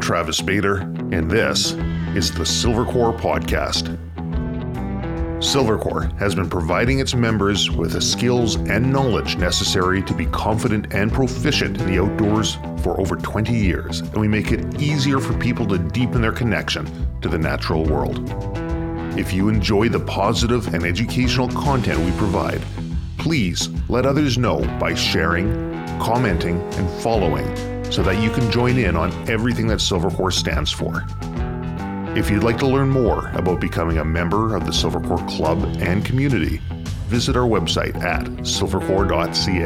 Travis Bader, and this is the Silver Corps Podcast. Silver Corps has been providing its members with the skills and knowledge necessary to be confident and proficient in the outdoors for over 20 years, and we make it easier for people to deepen their connection to the natural world. If you enjoy the positive and educational content we provide, please let others know by sharing, commenting, and following so that you can join in on everything that Silver Corps stands for. If you'd like to learn more about becoming a member of the Silver Corps Club and community, visit our website at silvercorps.ca.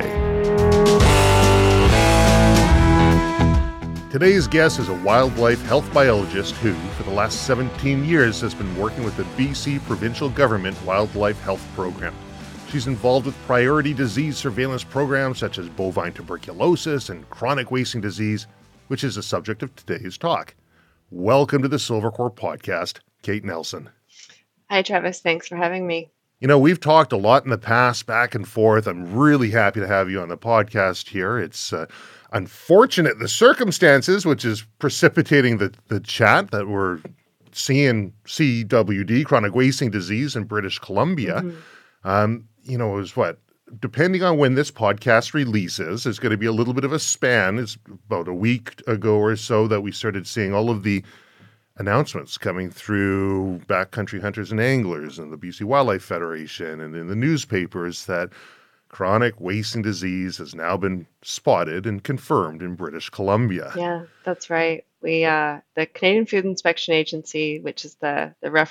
Today's guest is a wildlife health biologist who, for the last 17 years, has been working with the BC Provincial Government Wildlife Health Program. She's involved with priority disease surveillance programs such as bovine tuberculosis and chronic wasting disease, which is the subject of today's talk. Welcome to the Silver Corps Podcast, Kate Nelson. Hi, Travis. Thanks for having me. You know, we've talked a lot in the past, back and forth. I'm really happy to have you on the podcast here. It's unfortunate the circumstances, which is precipitating the chat that we're seeing CWD, chronic wasting disease, in British Columbia. Mm-hmm. It was depending on when this podcast releases, there's going to be a little bit of a span. It's about a week ago or so that we started seeing all of the announcements coming through Backcountry Hunters and Anglers and the BC Wildlife Federation and in the newspapers that chronic wasting disease has now been spotted and confirmed in British Columbia. Yeah, that's right. We, the Canadian Food Inspection Agency, which is the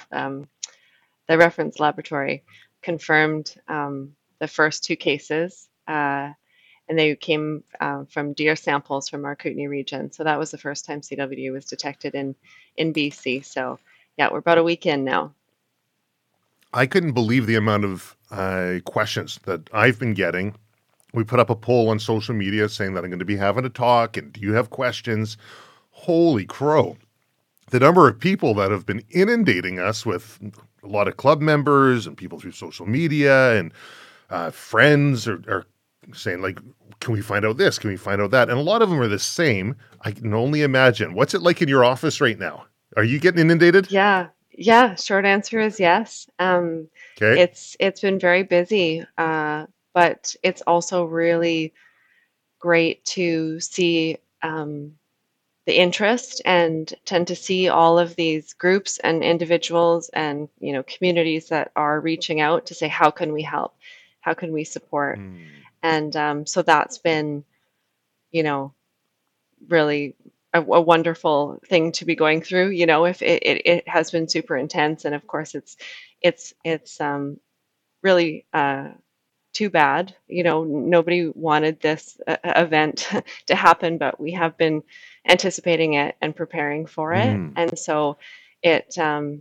reference laboratory, confirmed the first two cases, and they came from deer samples from our Kootenay region. So that was the first time CWD was detected in BC. So yeah, we're about a week in now. I couldn't believe the amount of questions that I've been getting. We put up a poll on social media saying that I'm going to be having a talk, and do you have questions? Holy crow. The number of people that have been inundating us with a lot of club members and people through social media and friends are saying, like, can we find out this? Can we find out that? And a lot of them are the same. I can only imagine. What's it like in your office right now? Are you getting inundated? Yeah. Short answer is yes. Okay. It's been very busy, but it's also really great to see the interest and tend to see all of these groups and individuals and, communities that are reaching out to say, how can we help? How can we support? And so that's been, really a wonderful thing to be going through. If it has been super intense, and of course it's really too bad. Nobody wanted this event to happen, but we have been anticipating it and preparing for it. And so it's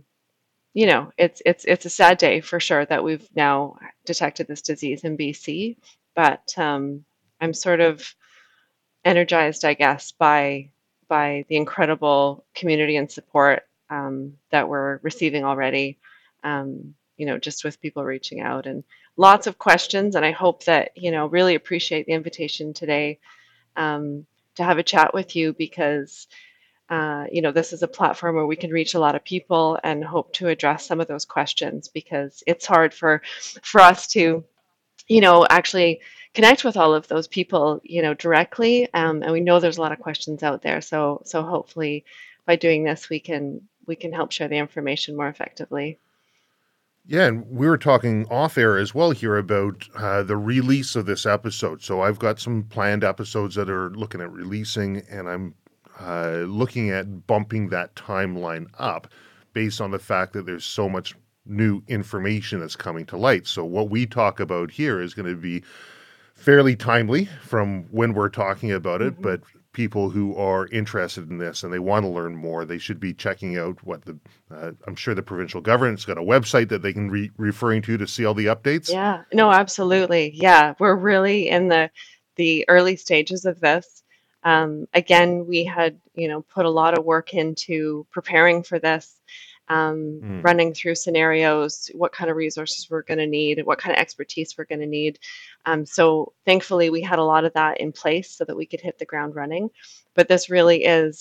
a sad day for sure that we've now detected this disease in BC, but I'm sort of energized, I guess, by the incredible community and support that we're receiving already, just with people reaching out and lots of questions. And I hope that, really appreciate the invitation today to have a chat with you because, this is a platform where we can reach a lot of people and hope to address some of those questions because it's hard for us to, actually connect with all of those people, directly. And we know there's a lot of questions out there. So hopefully by doing this, we can help share the information more effectively. Yeah, and we were talking off air as well here about the release of this episode. So I've got some planned episodes that are looking at releasing, and I'm looking at bumping that timeline up based on the fact that there's so much new information that's coming to light. So what we talk about here is going to be fairly timely from when we're talking about it, but people who are interested in this and they want to learn more, they should be checking out I'm sure the provincial government's got a website that they can referring to see all the updates. Yeah, no, absolutely. Yeah, we're really in the early stages of this. Again, we had, put a lot of work into preparing for this, running through scenarios, what kind of resources we're going to need, what kind of expertise we're going to need. So thankfully, we had a lot of that in place so that we could hit the ground running. But this really is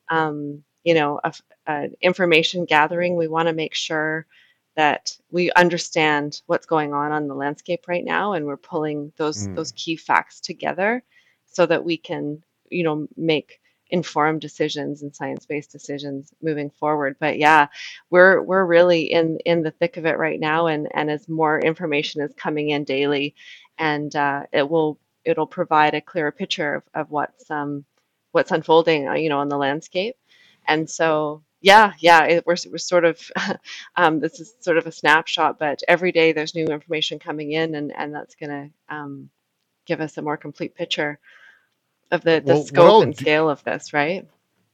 information gathering. We want to make sure that we understand what's going on the landscape right now, and we're pulling those key facts together so that we can, make informed decisions and science-based decisions moving forward. But yeah, we're really in the thick of it right now, and as more information is coming in daily, and it'll provide a clearer picture of what's unfolding, on the landscape. And so, yeah, we're sort of, this is sort of a snapshot, but every day there's new information coming in, and that's going to give us a more complete picture of the Well, what scope I'll and do, scale of this, right?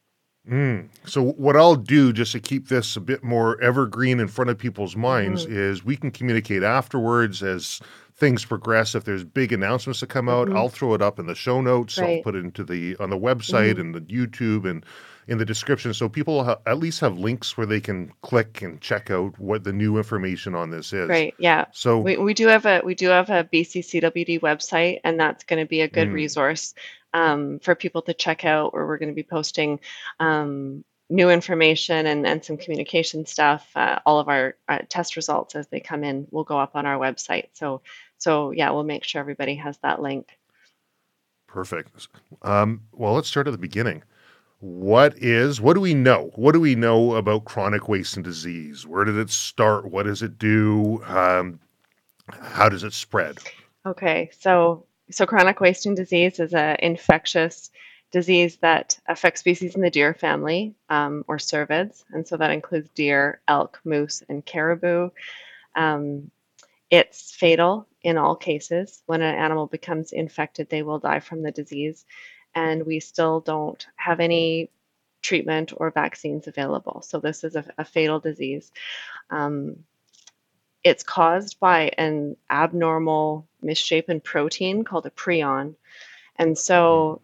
so what I'll do just to keep this a bit more evergreen in front of people's minds Hmm. is we can communicate afterwards as things progress. If there's big announcements to come out, Hmm. I'll throw it up in the show notes. I'll Right. put it into on the website Hmm. and the YouTube and in the description, so people at least have links where they can click and check out what the new information on this is. Right. Yeah. So, We do have a BCCWD website, and that's going to be a good mm, resource for people to check out, where we're going to be posting new information and some communication stuff. All of our test results as they come in will go up on our website. So yeah, we'll make sure everybody has that link. perfect. Well, let's start at the beginning. What do we know? What do we know about chronic wasting disease? Where did it start? What does it do? How does it spread? Okay, so chronic wasting disease is an infectious disease that affects species in the deer family, or cervids, and so that includes deer, elk, moose, and caribou. Um, it's fatal in all cases. When an animal becomes infected, they will die from the disease, and we still don't have any treatment or vaccines available. So this is a fatal disease. Um, it's caused by an abnormal misshapen protein called a prion. And so,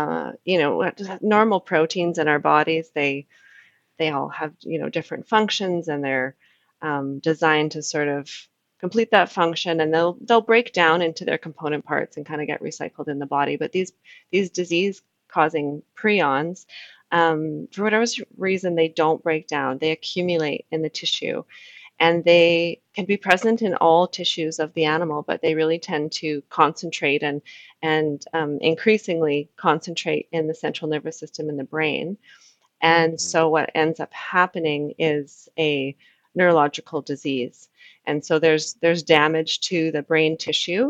normal proteins in our bodies, they all have, different functions, and they're designed to sort of complete that function, and they'll break down into their component parts and kind of get recycled in the body. But these disease causing prions, for whatever reason, they don't break down. They accumulate in the tissue, and they can be present in all tissues of the animal, but they really tend to concentrate and increasingly concentrate in the central nervous system in the brain. And so what ends up happening is a neurological disease. And so there's damage to the brain tissue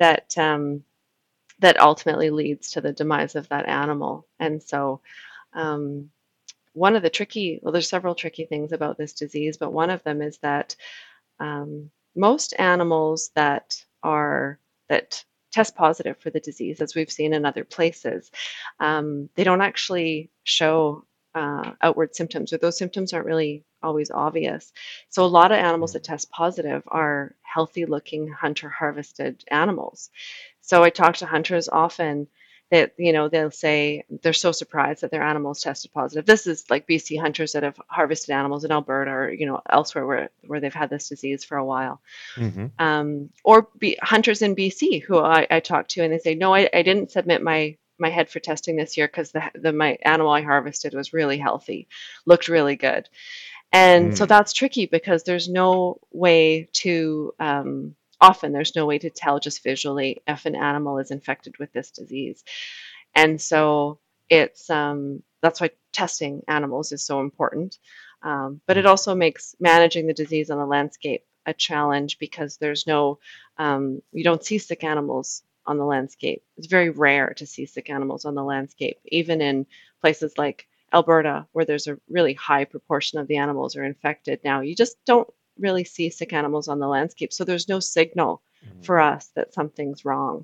that ultimately leads to the demise of that animal. And so um, there's several tricky things about this disease, but one of them is that most animals that test positive for the disease, as we've seen in other places, they don't actually show outward symptoms, or those symptoms aren't really always obvious. So a lot of animals that test positive are healthy looking hunter harvested animals. So I talk to hunters often that, they'll say they're so surprised that their animals tested positive. This is like BC hunters that have harvested animals in Alberta, or elsewhere where they've had this disease for a while. Mm-hmm. Hunters in BC who I talk to, and they say, no, I didn't submit my head for testing this year because my animal I harvested was really healthy, looked really good. And so that's tricky because there's no way to often there's no way to tell just visually if an animal is infected with this disease. And so it's that's why testing animals is so important. But it also makes managing the disease on the landscape a challenge, because you don't see sick animals on the landscape. It's very rare to see sick animals on the landscape, even in places like Alberta, where there's a really high proportion of the animals are infected. Now, you just don't really see sick animals on the landscape, so there's no signal for us that something's wrong.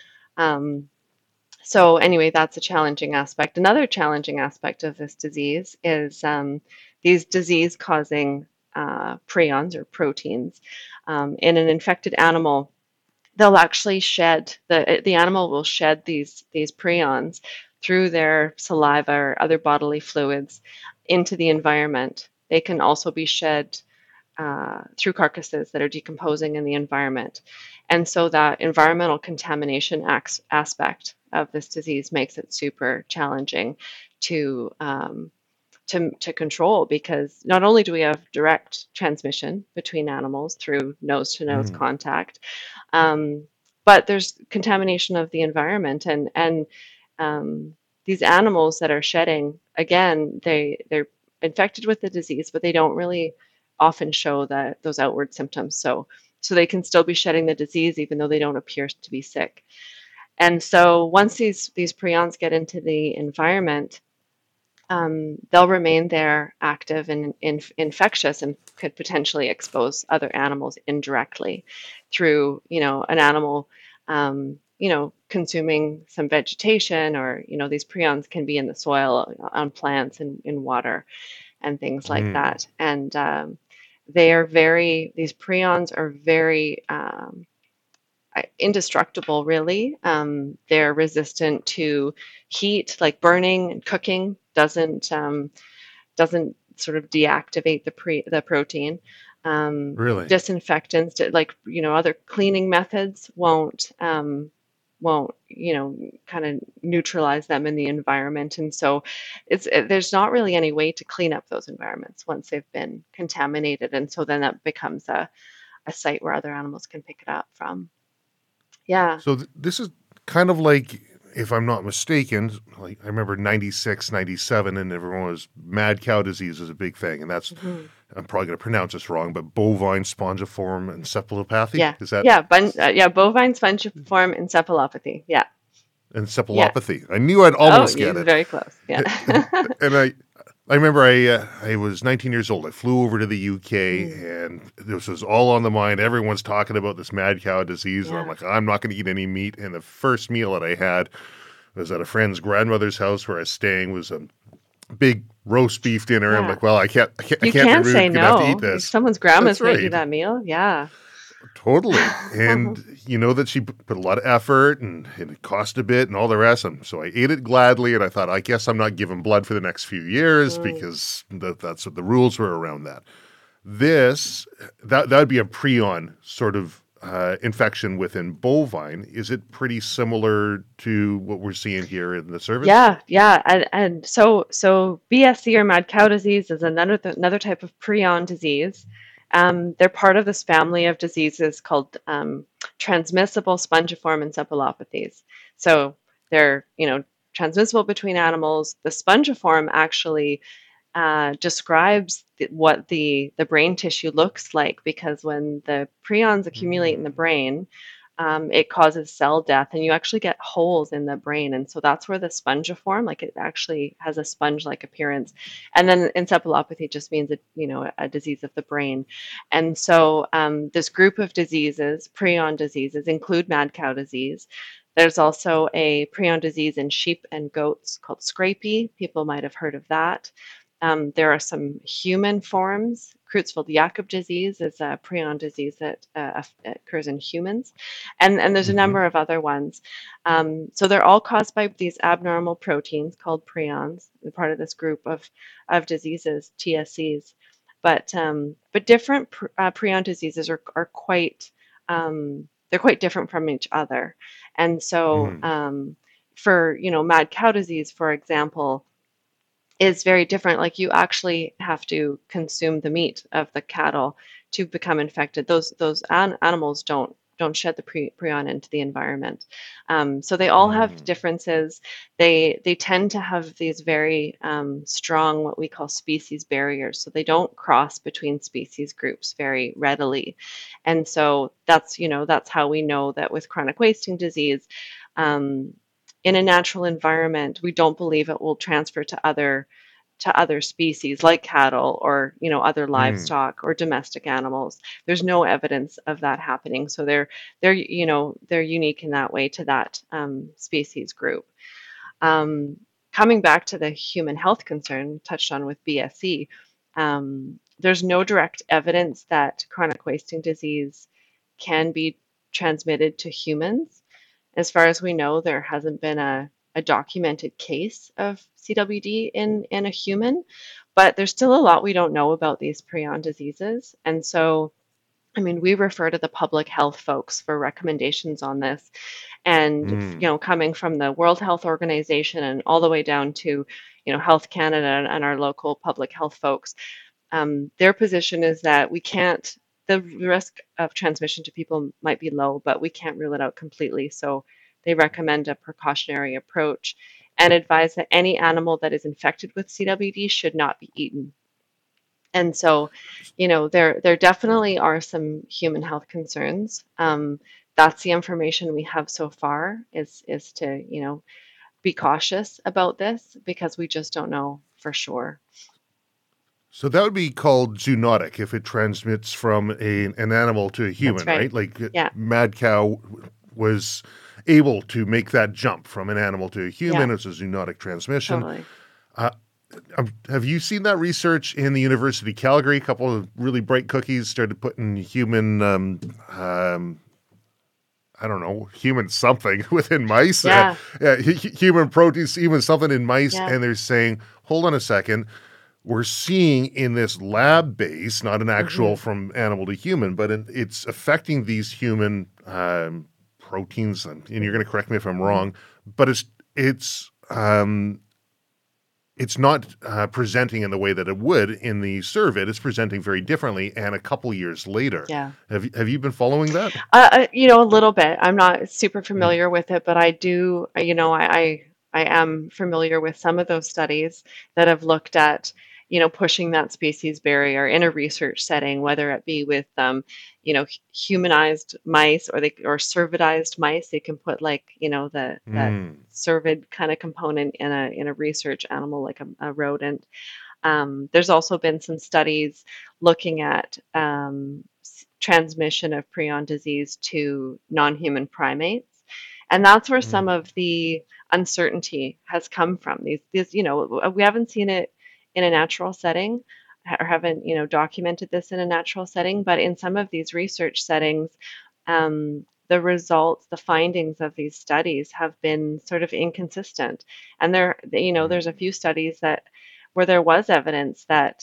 So anyway, that's a challenging aspect. Another challenging aspect of this disease is these disease-causing prions or proteins. In an infected animal, they'll actually the animal will shed these prions through their saliva or other bodily fluids into the environment. They can also be shed through carcasses that are decomposing in the environment. And so that environmental contamination aspect of this disease makes it super challenging to to control, because not only do we have direct transmission between animals through nose to nose Mm. contact, um, but there's contamination of the environment, and these animals that are shedding, again, they're infected with the disease, but they don't really often show that those outward symptoms. So they can still be shedding the disease even though they don't appear to be sick. And so once these prions get into the environment, they'll remain there active and infectious, and could potentially expose other animals indirectly through, an animal, consuming some vegetation, or, these prions can be in the soil, on plants, and in water, and things like Mm. that. And these prions are very indestructible, really. They're resistant to heat, like burning and cooking doesn't sort of deactivate the protein. Really? Disinfectants, like, other cleaning methods won't kind of neutralize them in the environment. And so there's not really any way to clean up those environments once they've been contaminated, and so then that becomes a site where other animals can pick it up from. Yeah. So this is kind of like, if I'm not mistaken, like I remember 96, 97, and everyone was mad cow disease was a big thing. And that's, Mhm. I'm probably going to pronounce this wrong, but bovine spongiform encephalopathy? Yeah. Is that Yeah. Bovine spongiform encephalopathy. Yeah. Yes. encephalopathy? I knew I'd Oh, almost get you're it. very close. Yeah. And I remember I was 19 years old. I flew over to the UK, Mm, and this was all on the mind. Everyone's talking about this mad cow disease. And I'm yeah. like, I'm not going to eat any meat. And the first meal that I had was at a friend's grandmother's house where I was staying. Was a big roast beef dinner. I'm Yeah. like, well, I You can't be can't rude. say I'm going to have to eat no. If this. someone's That's grandma's made you right. that meal, yeah. Totally. And you know that she put a lot of effort, and it cost a bit and all the rest. And so I ate it gladly. And I thought, I guess I'm not giving blood for the next few years, Mm. because that's what the rules were around that. That would be a prion sort of infection within bovine. Is it pretty similar to what we're seeing here in the service? Yeah, yeah, and so BSC, or mad cow disease, is another type of prion disease. They're part of this family of diseases called transmissible spongiform encephalopathies. So they're, transmissible between animals. The spongiform actually describes what the brain tissue looks like, because when the prions accumulate in the Mm. brain, it causes cell death, and you actually get holes in the brain. And so that's where the spongiform, like, it actually has a sponge-like appearance. And then encephalopathy just means a disease of the brain. And so this group of diseases, prion diseases, include mad cow disease. There's also a prion disease in sheep and goats called scrapie. People might have heard of that. There are some human forms. Creutzfeldt-Jakob disease is a prion disease that occurs in humans, and there's a Mm-hmm. number of other ones. So they're all caused by these abnormal proteins called prions. They're part of this group of diseases, TSCs. But different prion diseases are quite they're quite different from each other, and so Mm. for mad cow disease, for example, is very different. Like, you actually have to consume the meat of the cattle to become infected. Those animals don't shed the prion into the environment. So they all have Mm. differences. They tend to have these very strong, what we call species barriers. So they don't cross between species groups very readily. And so that's how we know that with chronic wasting disease, um, in a natural environment, we don't believe it will transfer to other species like cattle, or other Mm. livestock or domestic animals. There's no evidence of that happening. So they're unique in that way to that species group. Um, Coming back to the human health concern touched on with BSE, there's no direct evidence that chronic wasting disease can be transmitted to humans. As far as we know, there hasn't been a documented case of CWD in a human, but there's still a lot we don't know about these prion diseases. And so, I mean, we refer to the public health folks for recommendations on this. And, Mm. coming from the World Health Organization and all the way down to, Health Canada and our local public health folks, their position is that we can't, the risk of transmission to people might be low, but we can't rule it out completely. So they recommend a precautionary approach and advise that any animal that is infected with CWD should not be eaten. And so, there definitely are some human health concerns. That's the information we have so far is to, be cautious about this because we just don't know for sure. So that would be called zoonotic if it transmits from an animal to a human, right? Like Mad Cow was able to make that jump from an animal to a human. It's a zoonotic transmission. Totally. Have you seen that research in the University of Calgary? A couple of really bright cookies started putting human, human something within mice. Human proteins, even something in mice. Yeah. And they're saying, hold on a second. We're seeing in this lab base, not an actual from animal to human, but it's affecting these human proteins. And you're going to correct me if I'm wrong, but it's not presenting in the way that it would in the cervid. It's presenting very differently, and a couple years later. Yeah. Have you been following that? A little bit. I'm not super familiar with it, but I do. I am familiar with some of those studies that have looked at pushing that species barrier in a research setting, whether it be with humanized mice or cervidized mice. They can put that cervid kind of component in a research animal like a rodent. There's also been some studies looking at transmission of prion disease to non-human primates, and that's where some of the uncertainty has come from. These we haven't seen it in a natural setting or haven't documented this in a natural setting, but in some of these research settings, the results, the findings of these studies have been sort of inconsistent. And there's a few studies where there was evidence that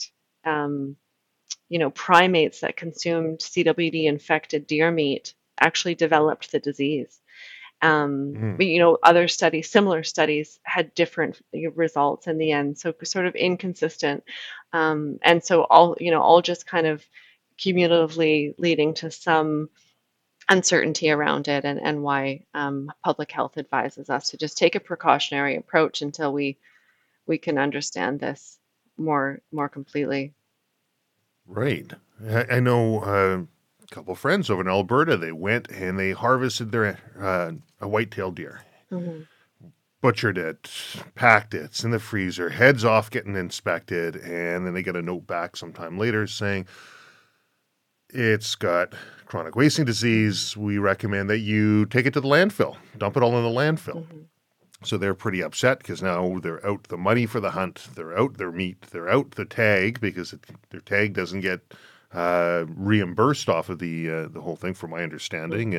primates that consumed CWD infected deer meat actually developed the disease. But other studies, similar studies, had different results in the end, so sort of inconsistent, and so all just kind of cumulatively leading to some uncertainty around it, and why public health advises us to just take a precautionary approach until we can understand this more completely. Right. I know a couple of friends over in Alberta. They went and they harvested their a white-tailed deer, butchered it, packed it, it's in the freezer, heads off getting inspected, and then they get a note back sometime later saying it's got chronic wasting disease. We recommend that you take it to the landfill, dump it all in the landfill. So they're pretty upset because now they're out the money for the hunt, they're out their meat, they're out the tag because their tag doesn't get reimbursed off of the whole thing, from my understanding,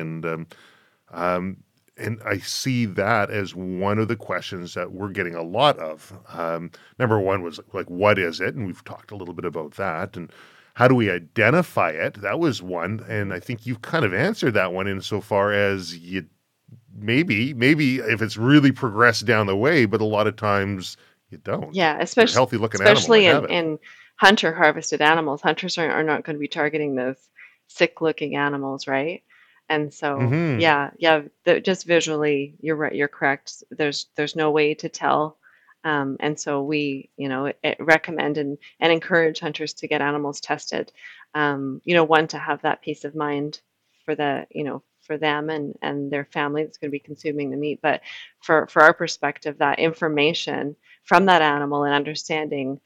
and I see that as one of the questions that we're getting a lot of. Number one was like, what is it? And we've talked a little bit about that, and how do we identify it? That was one, and I think you've kind of answered that one insofar as you maybe if it's really progressed down the way, but a lot of times you don't. Yeah, especially healthy looking especially in hunter harvested animals. Hunters are not going to be targeting those sick looking animals, right? And so, just visually, you're right, you're correct. There's no way to tell. And so we, recommend and encourage hunters to get animals tested. One, to have that peace of mind for for them and their family that's going to be consuming the meat. But for our perspective, that information from that animal and understanding,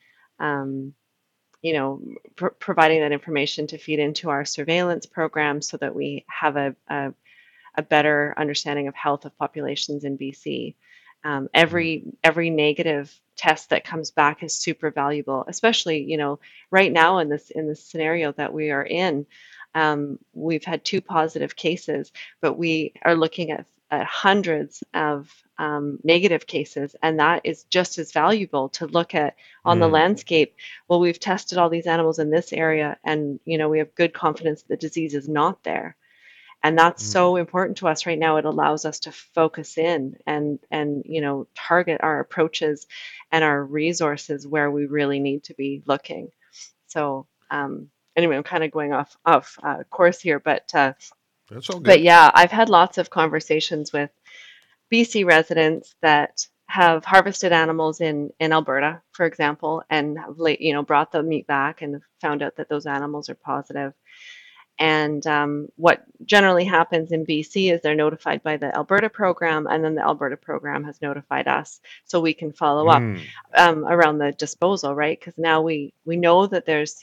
providing that information to feed into our surveillance program so that we have a better understanding of health of populations in BC. Every negative test that comes back is super valuable, especially, right now in this scenario that we are in. We've had 2 positive cases, but we are looking at hundreds of negative cases, and that is just as valuable to look at on the landscape. Well, we've tested all these animals in this area, and we have good confidence the disease is not there. And that's Mm. so important to us right now. It allows us to focus in and target our approaches and our resources where we really need to be looking. So anyway, I'm kind of going off course here, That's all but good. yeah, I've had lots of conversations with BC residents that have harvested animals in Alberta, for example, and have brought the meat back and found out that those animals are positive. And what generally happens in BC is they're notified by the Alberta program, and then the Alberta program has notified us, so we can follow up Mm. around the disposal, right? Because now we know that there's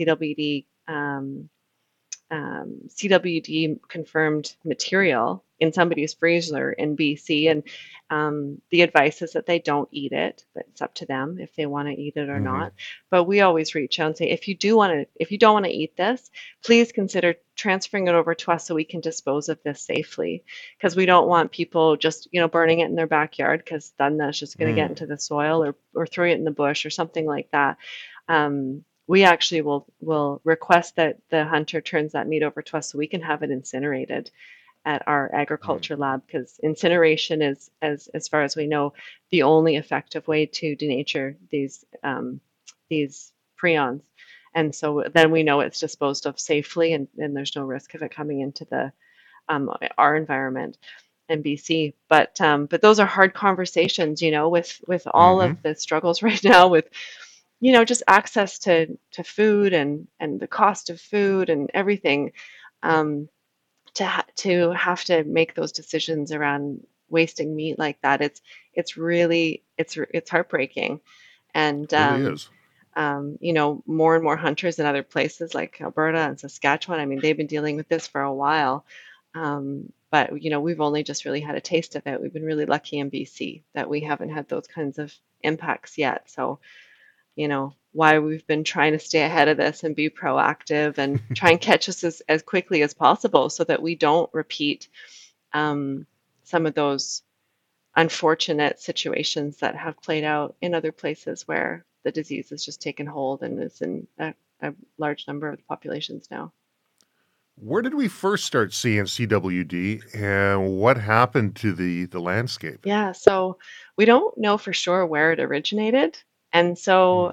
CWD confirmed material in somebody's freezer in BC, and the advice is that they don't eat it, but it's up to them if they want to eat it or Hmm. not. But we always reach out and say, if you don't want to eat this, please consider transferring it over to us so we can dispose of this safely, because we don't want people just burning it in their backyard, because then that's just going to get Mm. into the soil, or throwing it in the bush or something like that. We actually will request that the hunter turns that meat over to us so we can have it incinerated at our Mm. agriculture lab, because incineration is, as far as we know, the only effective way to denature these prions. And so then we know it's disposed of safely, and there's no risk of it coming into our environment in BC. But those are hard conversations, with all Hmm. of the struggles right now with just access to food, and the cost of food and everything, um, to have to make those decisions around wasting meat like that. It's really it's heartbreaking. And Really is. more and more hunters in other places like Alberta and Saskatchewan, I mean, they've been dealing with this for a while. But we've only just really had a taste of it. We've been really lucky in BC that we haven't had those kinds of impacts yet. So why we've been trying to stay ahead of this and be proactive and try and catch us as quickly as possible, so that we don't repeat some of those unfortunate situations that have played out in other places where the disease has just taken hold and is in a large number of the populations now. Where did we first start seeing CWD, and what happened to the landscape? Yeah, so we don't know for sure where it originated. And Mm. so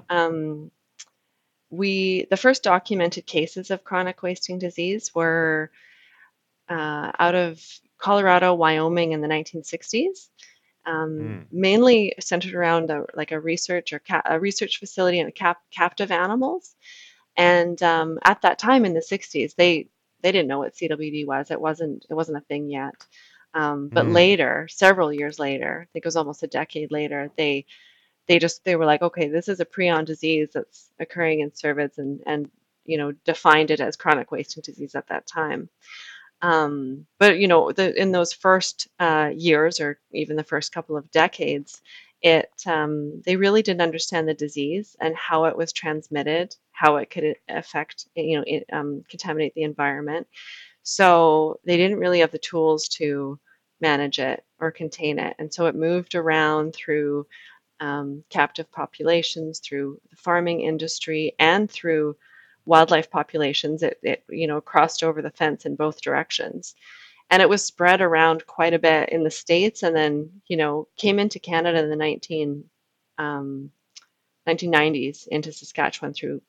the first documented cases of chronic wasting disease were out of Colorado, Wyoming in the 1960s, Mm. mainly centered around a research a research facility and captive animals. And at that time in the 60s, they didn't know what CWD was. It wasn't a thing yet. But Mm. later, several years later, I think it was almost a decade later, they were like, okay, this is a prion disease that's occurring in cervids, and defined it as chronic wasting disease at that time. But in those first years, or even the first couple of decades, they really didn't understand the disease and how it was transmitted, how it could affect, contaminate the environment. So they didn't really have the tools to manage it or contain it, and so it moved around through captive populations, through the farming industry, and through wildlife populations. It crossed over the fence in both directions, and it was spread around quite a bit in the States, and then came into Canada in the 1990s into Saskatchewan through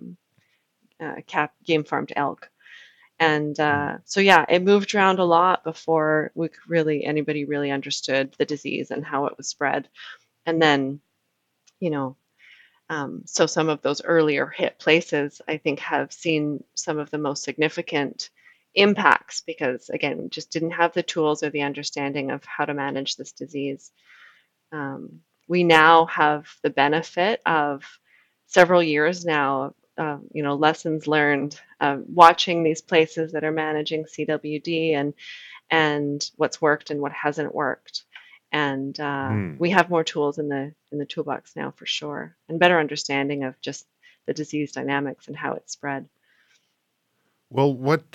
game farmed elk. And Mm. so yeah, it moved around a lot before anybody really understood the disease and how it was spread. And then you know so some of those earlier hit places, I think, have seen some of the most significant impacts, because, again, we just didn't have the tools or the understanding of how to manage this disease. We now have the benefit of several years now, lessons learned, watching these places that are managing CWD, and what's worked and what hasn't worked. And Mm. we have more tools in the toolbox now, for sure, and better understanding of just the disease dynamics and how it's spread. Well, what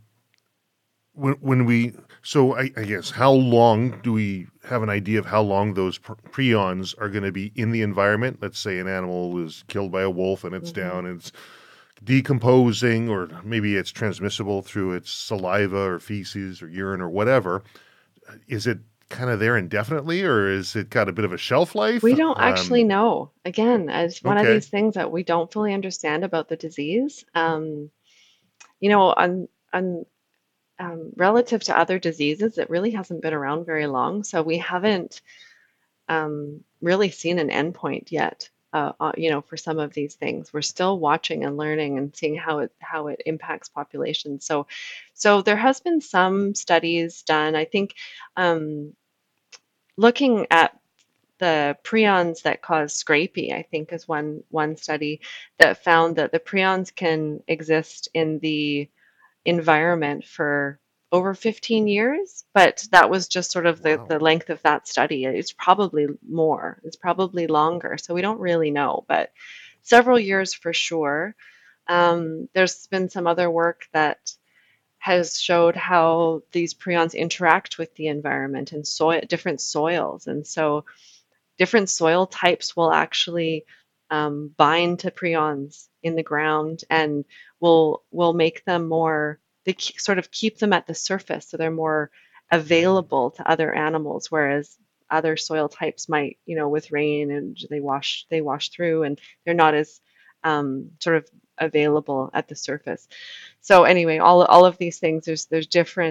when we so I guess how long do we have an idea of how long those prions are going to be in the environment? Let's say an animal is killed by a wolf and it's Hmm. down and it's decomposing, or maybe it's transmissible through its saliva or feces or urine or whatever, is it kind of there indefinitely, or is it got a bit of a shelf life? We don't actually know. Again, it's one of Okay. these things that we don't fully understand about the disease. You know, on relative to other diseases, it really hasn't been around very long, so we haven't really seen an endpoint yet. You know, for some of these things, we're still watching and learning and seeing how it impacts populations. So there has been some studies done. I think um, looking at the prions that cause scrapie, I think, is one study that found that the prions can exist in the environment for over 15 years, but that was just sort of Wow. the length of that study. It's probably more, it's probably longer. So we don't really know, but several years for sure. There's been some other work that has showed how these prions interact with the environment and soil, different soils. And so different soil types will actually bind to prions in the ground and will make them more, sort of keep them at the surface so they're more available to other animals, whereas other soil types might, you know, with rain and they wash through and they're not as sort of available at the surface. So anyway, all of these things, there's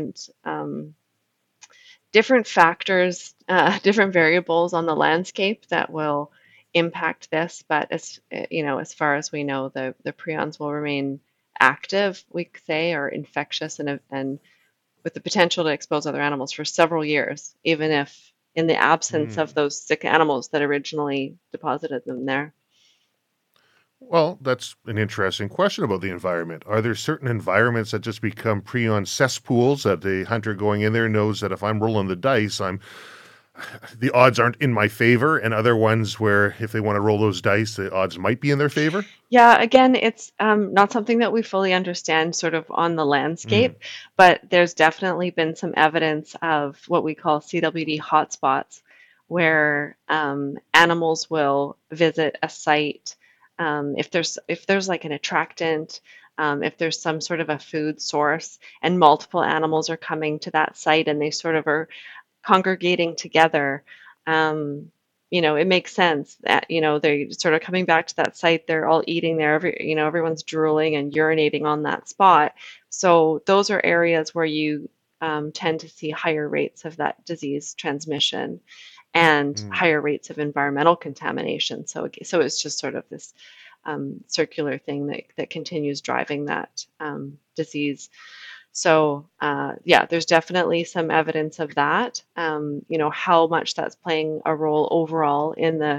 different factors, different variables on the landscape that will impact this. But as you know, as far as we know, the prions will remain active, we could say, or infectious, and with the potential to expose other animals for several years, even if in the absence of Hmm. those sick animals that originally deposited them there. Well, that's an interesting question about the environment. Are there certain environments that just become prion cesspools that the hunter going in there knows that if I'm rolling the dice, I'm the odds aren't in my favor, and other ones where if they want to roll those dice, the odds might be in their favor? Yeah, again, it's not something that we fully understand sort of on the Mm. landscape, but there's definitely been some evidence of what we call CWD hotspots, where animals will visit a site if there's like an attractant, if there's some sort of a food source, and multiple animals are coming to that site, and they sort of are congregating together. Um, you know, it makes sense that, you know, they're sort of coming back to that site, they're all eating there, you know, everyone's drooling and urinating on that spot. So those are areas where you tend to see higher rates of that disease transmission and Mm. higher rates of environmental contamination. So it's just sort of this circular thing that continues driving that disease. So yeah, there's definitely some evidence of that. You know, how much that's playing a role overall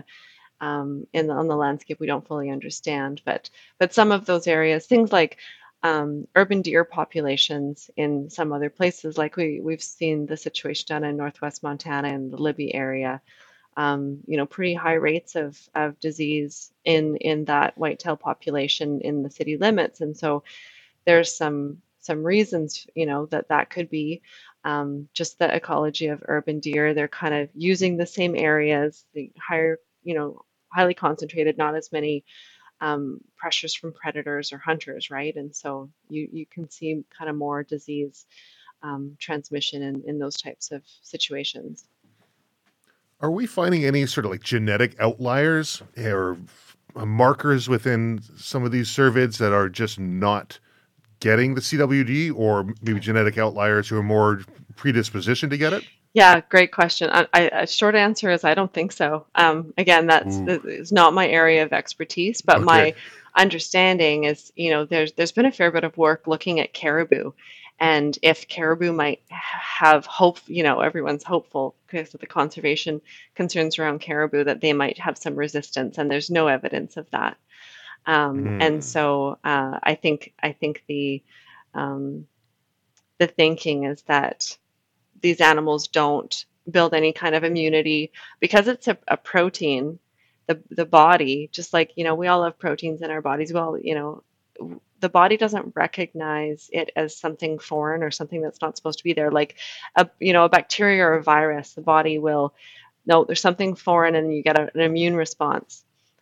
on the landscape, we don't fully understand. But some of those areas, things like urban deer populations in some other places, like we've seen the situation down in northwest Montana and the Libby area. You know, pretty high rates of disease in that whitetail population in the city limits, and so there's some reasons, you know, that that could be just the ecology of urban deer. They're kind of using the same areas, the higher, you know, highly concentrated, not as many pressures from predators or hunters, right? And so you can see kind of more disease transmission in those types of situations. Are we finding any sort of like genetic outliers or markers within some of these cervids that are just not getting the CWD, or maybe genetic outliers who are more predispositioned to get it? Yeah, great question. A short answer is I don't think so. Again, that's Ooh, is not my area of expertise, but okay. my understanding is, you know, there's been a fair bit of work looking at caribou, and if caribou might have hope, you know, everyone's hopeful because of the conservation concerns around caribou that they might have some resistance, and there's no evidence of that. And Hmm. so I think um, the thinking is that these animals don't build any kind of immunity because it's a protein. The body, just like, you know, we all have proteins in our bodies. Well, you know, the body doesn't recognize it as something foreign or something that's not supposed to be there. Like a bacteria or a virus, the body will no, there's something foreign, and you get an immune response.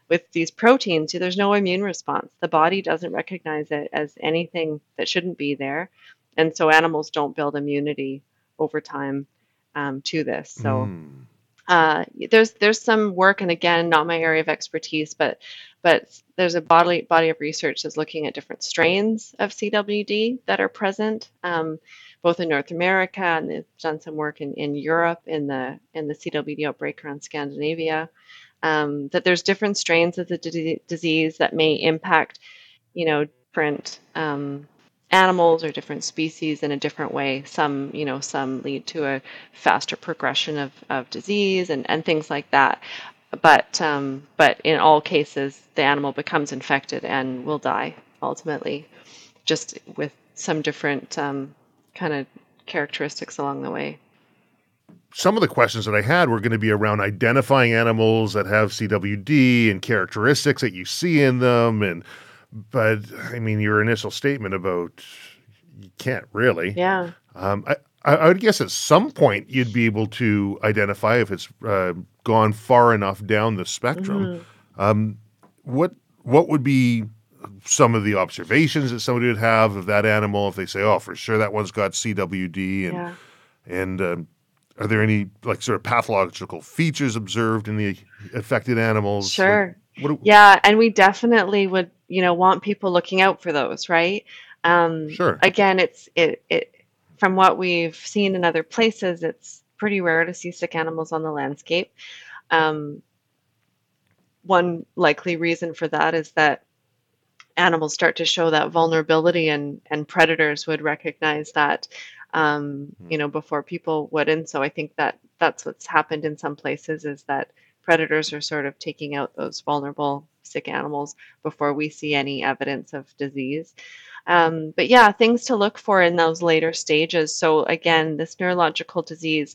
with these proteins, there's no immune response. The body doesn't recognize it as anything that shouldn't be there. And so animals don't build immunity over time to this. So there's some work, and again, not my area of expertise, but there's a body of research that's looking at different strains of CWD that are present, both in North America, and they've done some work in Europe in the CWD outbreak around Scandinavia. That there's different strains of the disease that may impact, different animals or different species in a different way. Some lead to a faster progression of disease and things like that. But in all cases, the animal becomes infected and will die ultimately, just with some different kind of characteristics along the way. Some of the questions that I had were going to be around identifying animals that have CWD and characteristics that you see in them. But I mean, your initial statement about you can't really. Yeah. I would guess at some point you'd be able to identify if it's gone far enough down the spectrum. What would be some of the observations that somebody would have of that animal if they say, "Oh, for sure that one's got CWD," and are there any like sort of pathological features observed in the affected animals? Sure. Like, Yeah, and we definitely would, want people looking out for those, right? Sure. Again, it from what we've seen in other places, it's pretty rare to see sick animals on the landscape. One likely reason for that is that animals start to show that vulnerability, and predators would recognize that, before people would. And so I think that that's what's happened in some places, is that predators are sort of taking out those vulnerable sick animals before we see any evidence of disease. But yeah, things to look for in those later stages. So again, this neurological disease,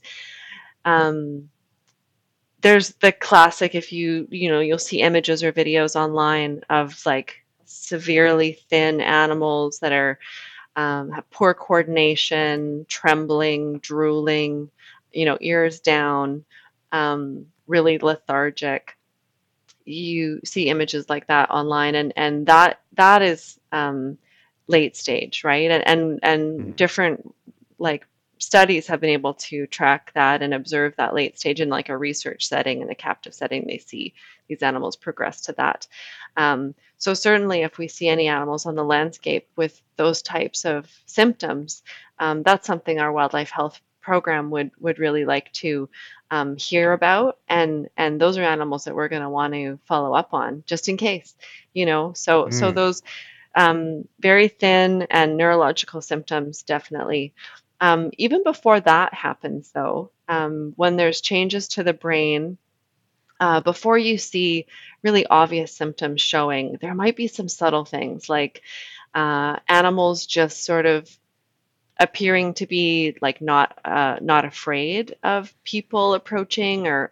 there's the classic, if you'll see images or videos online of like severely thin animals that are have poor coordination, trembling, drooling, ears down, really lethargic. You see images like that online, and that is late stage, right? And different like studies have been able to track that and observe that late stage in like a research setting, in a captive setting. They see these animals progress to that. So certainly, if we see any animals on the landscape with those types of symptoms, that's something our wildlife health program would really like to hear about, and those are animals that we're going to want to follow up on just in case, So those very thin and neurological symptoms, definitely. Even before that happens, though, when there's changes to the brain, before you see really obvious symptoms showing, there might be some subtle things like animals just sort of appearing to be like not afraid of people approaching, or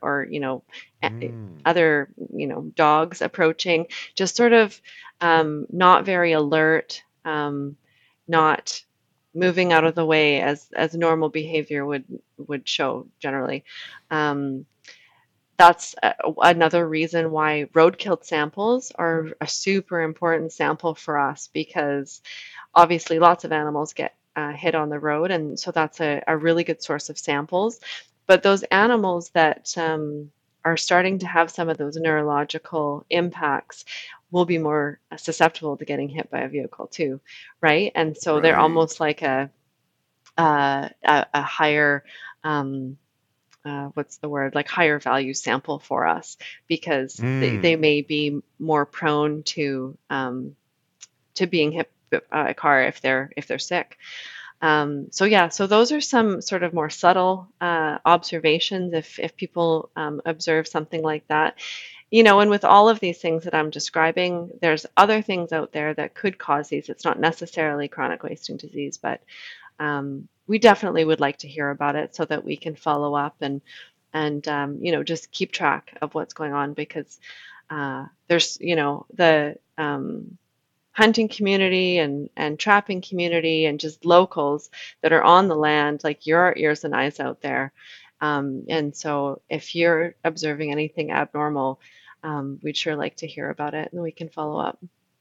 other dogs approaching, just sort of not very alert, not moving out of the way as normal behavior would show generally. That's another reason why road-killed samples are a super important sample for us, because obviously lots of animals get hit on the road, and so that's a really good source of samples. But those animals that are starting to have some of those neurological impacts will be more susceptible to getting hit by a vehicle too, right? And so they're almost like a higher what's the word, like higher value sample for us, because they may be more prone to being hit by a car if they're sick. So those are some sort of more subtle observations if people observe something like that. And with all of these things that I'm describing, there's other things out there that could cause these. It's not necessarily chronic wasting disease, but we definitely would like to hear about it so that we can follow up and just keep track of what's going on, because there's the hunting community and trapping community and just locals that are on the land, like you're our ears and eyes out there. And so if you're observing anything abnormal, we'd sure like to hear about it, and we can follow up.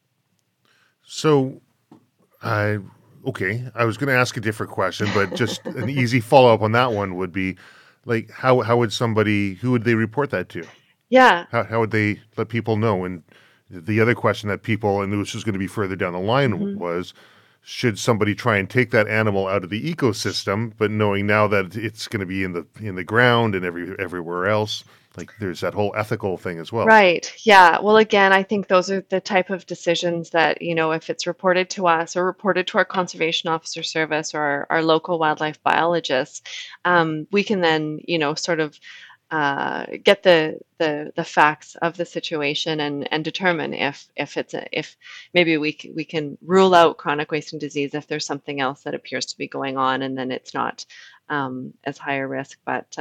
So, I okay, I was going to ask a different question, but just an easy follow up on that one would be like how would somebody who would they report that to? Yeah. How would they let people know? And the other question that people, and this is going to be further down the line, Mhm. was should somebody try and take that animal out of the ecosystem, but knowing now that it's going to be in the ground and everywhere else, like there's that whole ethical thing as well. Right. Yeah. Well, again, I think those are the type of decisions that, if it's reported to us or reported to our conservation officer service or our local wildlife biologists, we can then, sort of get the facts of the situation and determine if maybe we can rule out chronic wasting disease if there's something else that appears to be going on, and then it's not as high a risk. But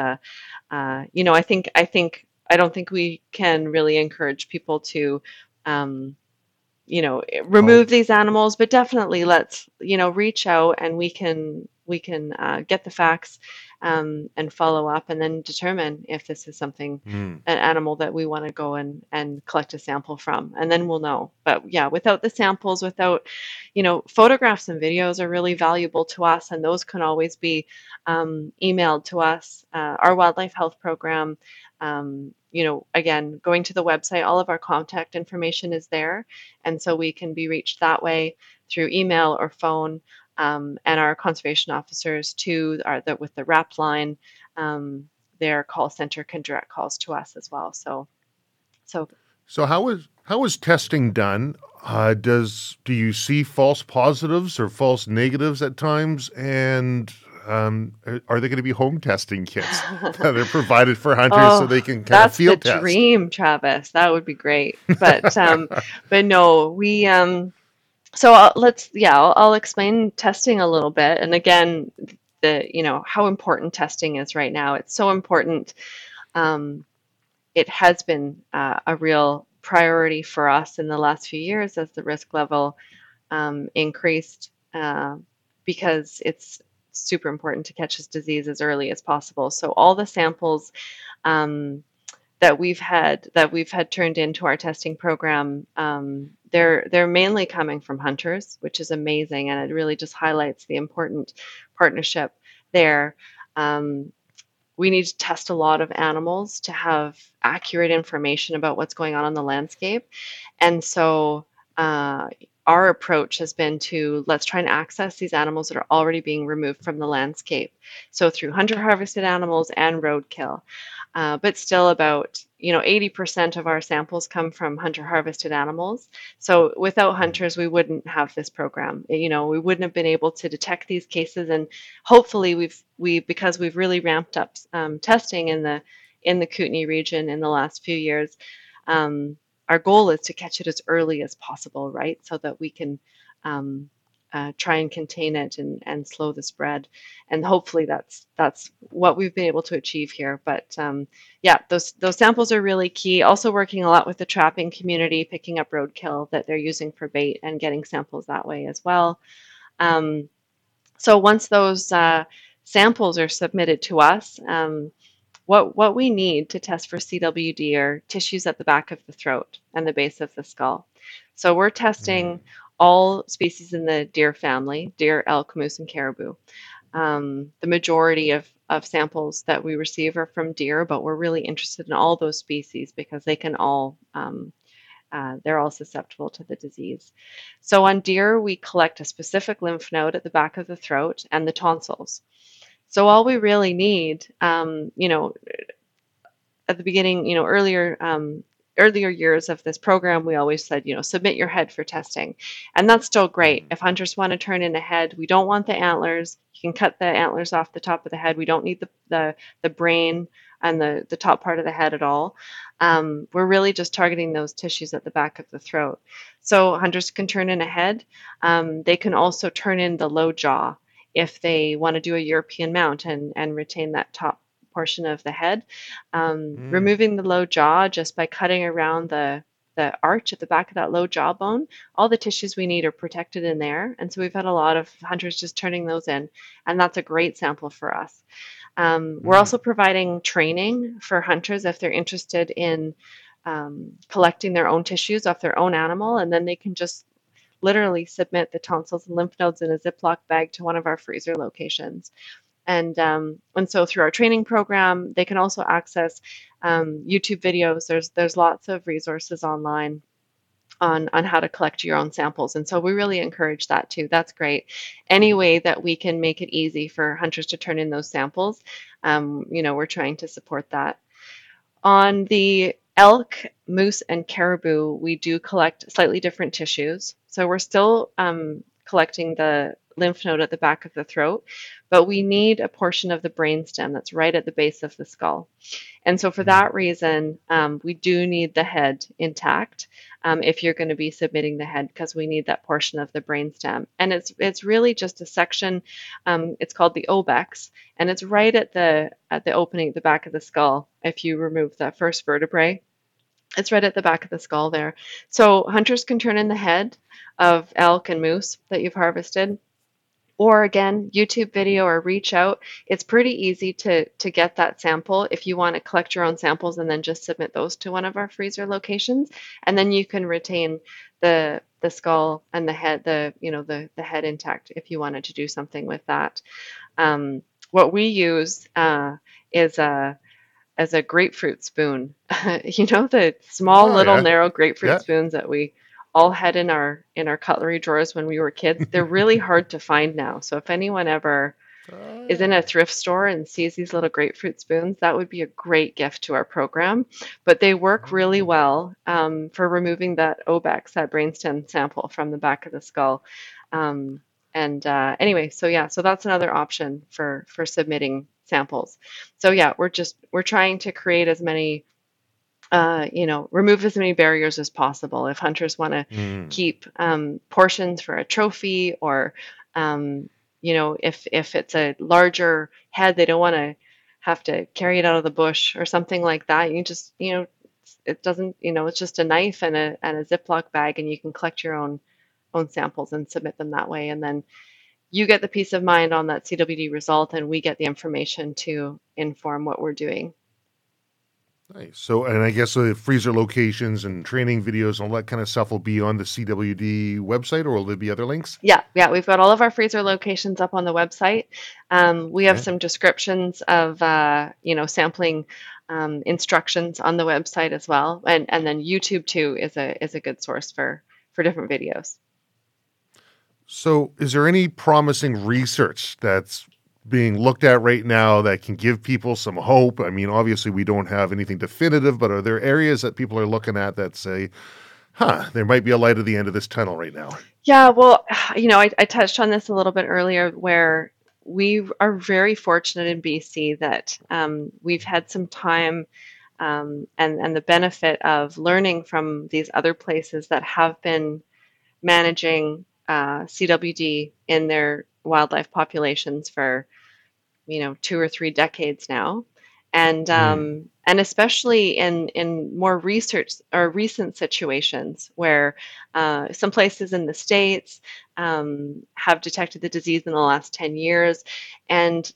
I don't think we can really encourage people to um, Oh, remove these animals, but definitely let's, reach out, and we can get the facts, and follow up, and then determine if this is something, mm, an animal that we want to go and collect a sample from, and then we'll know. But yeah, without the samples, without, photographs and videos are really valuable to us, and those can always be emailed to us. Our wildlife health program. Again, going to the website, all of our contact information is there, and so we can be reached that way through email or phone. And our conservation officers too are with the RAP line. Their call center can direct calls to us as well. So so how is testing done? Do you see false positives or false negatives at times? And are there going to be home testing kits that are provided for hunters so oh, they can kind of that's the field test? dream, Travis. That would be great. But no, we so I'll explain testing a little bit. And again, how important testing is right now. It's so important. Um, it has been a real priority for us in the last few years as the risk level increased, because it's super important to catch this disease as early as possible. So all the samples um, that we've had turned into our testing program, they're mainly coming from hunters, which is amazing, and it really just highlights the important partnership there. Um, we need to test a lot of animals to have accurate information about what's going on in the landscape. And so uh, our approach has been to let's try and access these animals that are already being removed from the landscape. So through hunter harvested animals and roadkill. But still about 80% of our samples come from hunter harvested animals. So without Mm. hunters, we wouldn't have this program. We wouldn't have been able to detect these cases, and hopefully because we've really ramped up testing in the Kootenay region in the last few years. Um, our goal is to catch it as early as possible, right? So that we can um, try and contain it and slow the spread. And hopefully that's what we've been able to achieve here. But yeah, those samples are really key. Also working a lot with the trapping community, picking up roadkill that they're using for bait and getting samples that way as well. Um, so once those samples are submitted to us, what we need to test for CWD are tissues at the back of the throat and the base of the skull. So we're Mm. testing all species in the deer family: deer, elk, moose, and caribou. The majority of samples that we receive are from deer, but we're really interested in all those species because they can all they're all susceptible to the disease. So on deer, we collect a specific lymph node at the back of the throat and the tonsils. So all we really need, at the beginning, earlier years of this program, we always said, submit your head for testing. And that's still great. Mm. If hunters want to turn in a head, we don't want the antlers. You can cut the antlers off the top of the head. We don't need the brain and the top part of the head at all. We're really just targeting those tissues at the back of the throat. So hunters can turn in a head. They can also turn in the low jaw if they want to do a European mount and retain that top portion of the head. Mm. Removing the low jaw just by cutting around the arch at the back of that low jawbone, all the tissues we need are protected in there. And so we've had a lot of hunters just turning those in, and that's a great sample for us. We're Mm. also providing training for hunters if they're interested in collecting their own tissues off their own animal, and then they can just literally submit the tonsils and lymph nodes in a Ziploc bag to one of our freezer locations. And so through our training program, they can also access YouTube videos. There's lots of resources online on how to collect your own samples. And so we really encourage that too. That's great. Any way that we can make it easy for hunters to turn in those samples, we're trying to support that. On the elk, moose, and caribou, we do collect slightly different tissues. So we're still collecting the lymph node at the back of the throat, but we need a portion of the brainstem that's right at the base of the skull. And so for that reason, we do need the head intact if you're going to be submitting the head, because we need that portion of the brainstem. And it's really just a section. It's called the obex, and it's right at the opening at the back of the skull. If you remove that first vertebrae, it's right at the back of the skull there. So hunters can turn in the head of elk and moose that you've harvested, or again, YouTube video or reach out. It's pretty easy to get that sample if you want to collect your own samples and then just submit those to one of our freezer locations. And then you can retain the skull and the head, the head intact if you wanted to do something with that. What we use is a grapefruit spoon. The small little narrow grapefruit spoons that we all had in our cutlery drawers when we were kids. They're really hard to find now. So if anyone ever is in a thrift store and sees these little grapefruit spoons, that would be a great gift to our program. But they work really well for removing that obex, that brainstem sample from the back of the skull. Anyway, so that's another option for submitting samples. So yeah, we're trying to create as many remove as many barriers as possible. If hunters want to keep portions for a trophy, or if it's a larger head, they don't want to have to carry it out of the bush or something like that. You just it doesn't it's just a knife and a Ziploc bag, and you can collect your own samples and submit them that way, and then you get the peace of mind on that CWD result, and we get the information to inform what we're doing. Nice. So, and I guess the freezer locations and training videos and all that kind of stuff will be on the CWD website, or will there be other links? Yeah, we've got all of our freezer locations up on the website. We have some descriptions of, sampling instructions on the website as well, and then YouTube too is a good source for different videos. So, is there any promising research that's being looked at right now that can give people some hope? I mean, obviously we don't have anything definitive, but are there areas that people are looking at that say, there might be a light at the end of this tunnel right now? Yeah, well, I touched on this a little bit earlier, where we are very fortunate in BC that we've had some time and the benefit of learning from these other places that have been managing CWD in their wildlife populations for 2 or 3 decades now, and especially in more research or recent situations where some places in the States have detected the disease in the last 10 years, and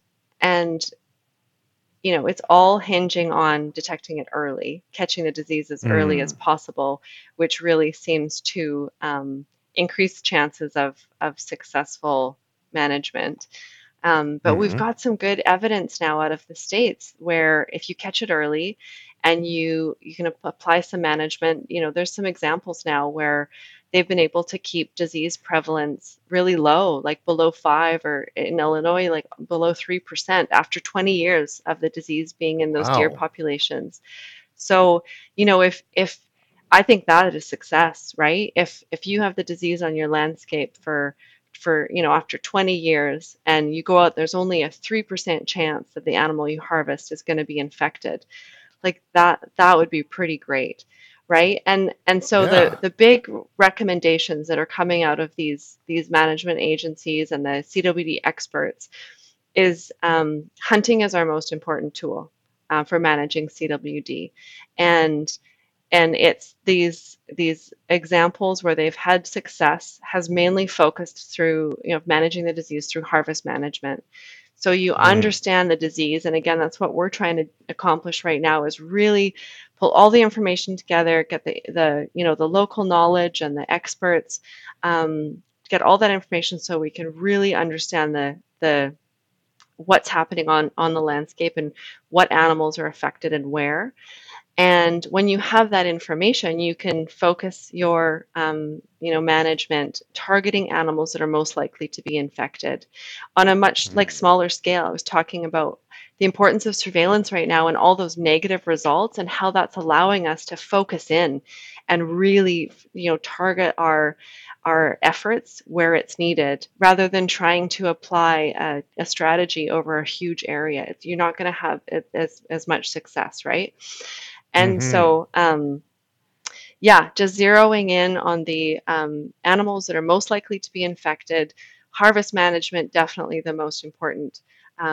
it's all hinging on detecting it early, catching the disease as early as possible, which really seems to increase chances of successful management. But we've got some good evidence now out of the States where if you catch it early and you can apply some management, there's some examples now where they've been able to keep disease prevalence really low, like below 5, or in Illinois, like below 3% after 20 years of the disease being in those deer populations. So, if I think that is success, right? If you have the disease on your landscape for after 20 years, and you go out, there's only a 3% chance that the animal you harvest is going to be infected. Like that would be pretty great, right? And so the big recommendations that are coming out of these management agencies and the CWD experts is hunting is our most important tool for managing CWD, and it's these examples where they've had success has mainly focused through managing the disease through harvest management. So you understand the disease, and again, that's what we're trying to accomplish right now, is really pull all the information together, get the local knowledge and the experts, get all that information so we can really understand the what's happening on the landscape and what animals are affected and where. And when you have that information, you can focus your management targeting animals that are most likely to be infected on a much like smaller scale. I was talking about the importance of surveillance right now and all those negative results and how that's allowing us to focus in and really target our efforts where it's needed rather than trying to apply a strategy over a huge area. You're not going to have as much success, right? And so, just zeroing in on the animals that are most likely to be infected. Harvest management, definitely the most important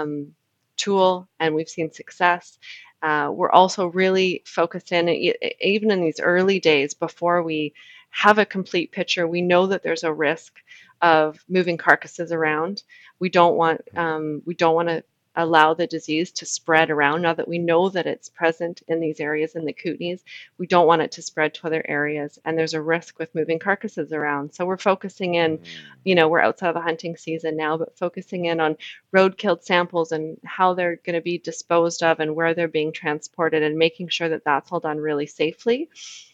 tool, and we've seen success. We're also really focused in, even in these early days before we have a complete picture, we know that there's a risk of moving carcasses around. We don't want to allow the disease to spread around. Now that we know that it's present in these areas in the Kootenays, we don't want it to spread to other areas, and there's a risk with moving carcasses around. So we're focusing in, we're outside of the hunting season now, but focusing in on road-killed samples and how they're going to be disposed of and where they're being transported, and making sure that that's all done really safely.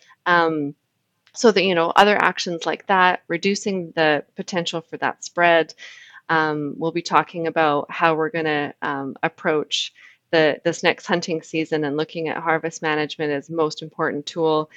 So that, other actions like that, reducing the potential for that spread. We'll be talking about how we're going to approach this next hunting season and looking at harvest management as the most important tool.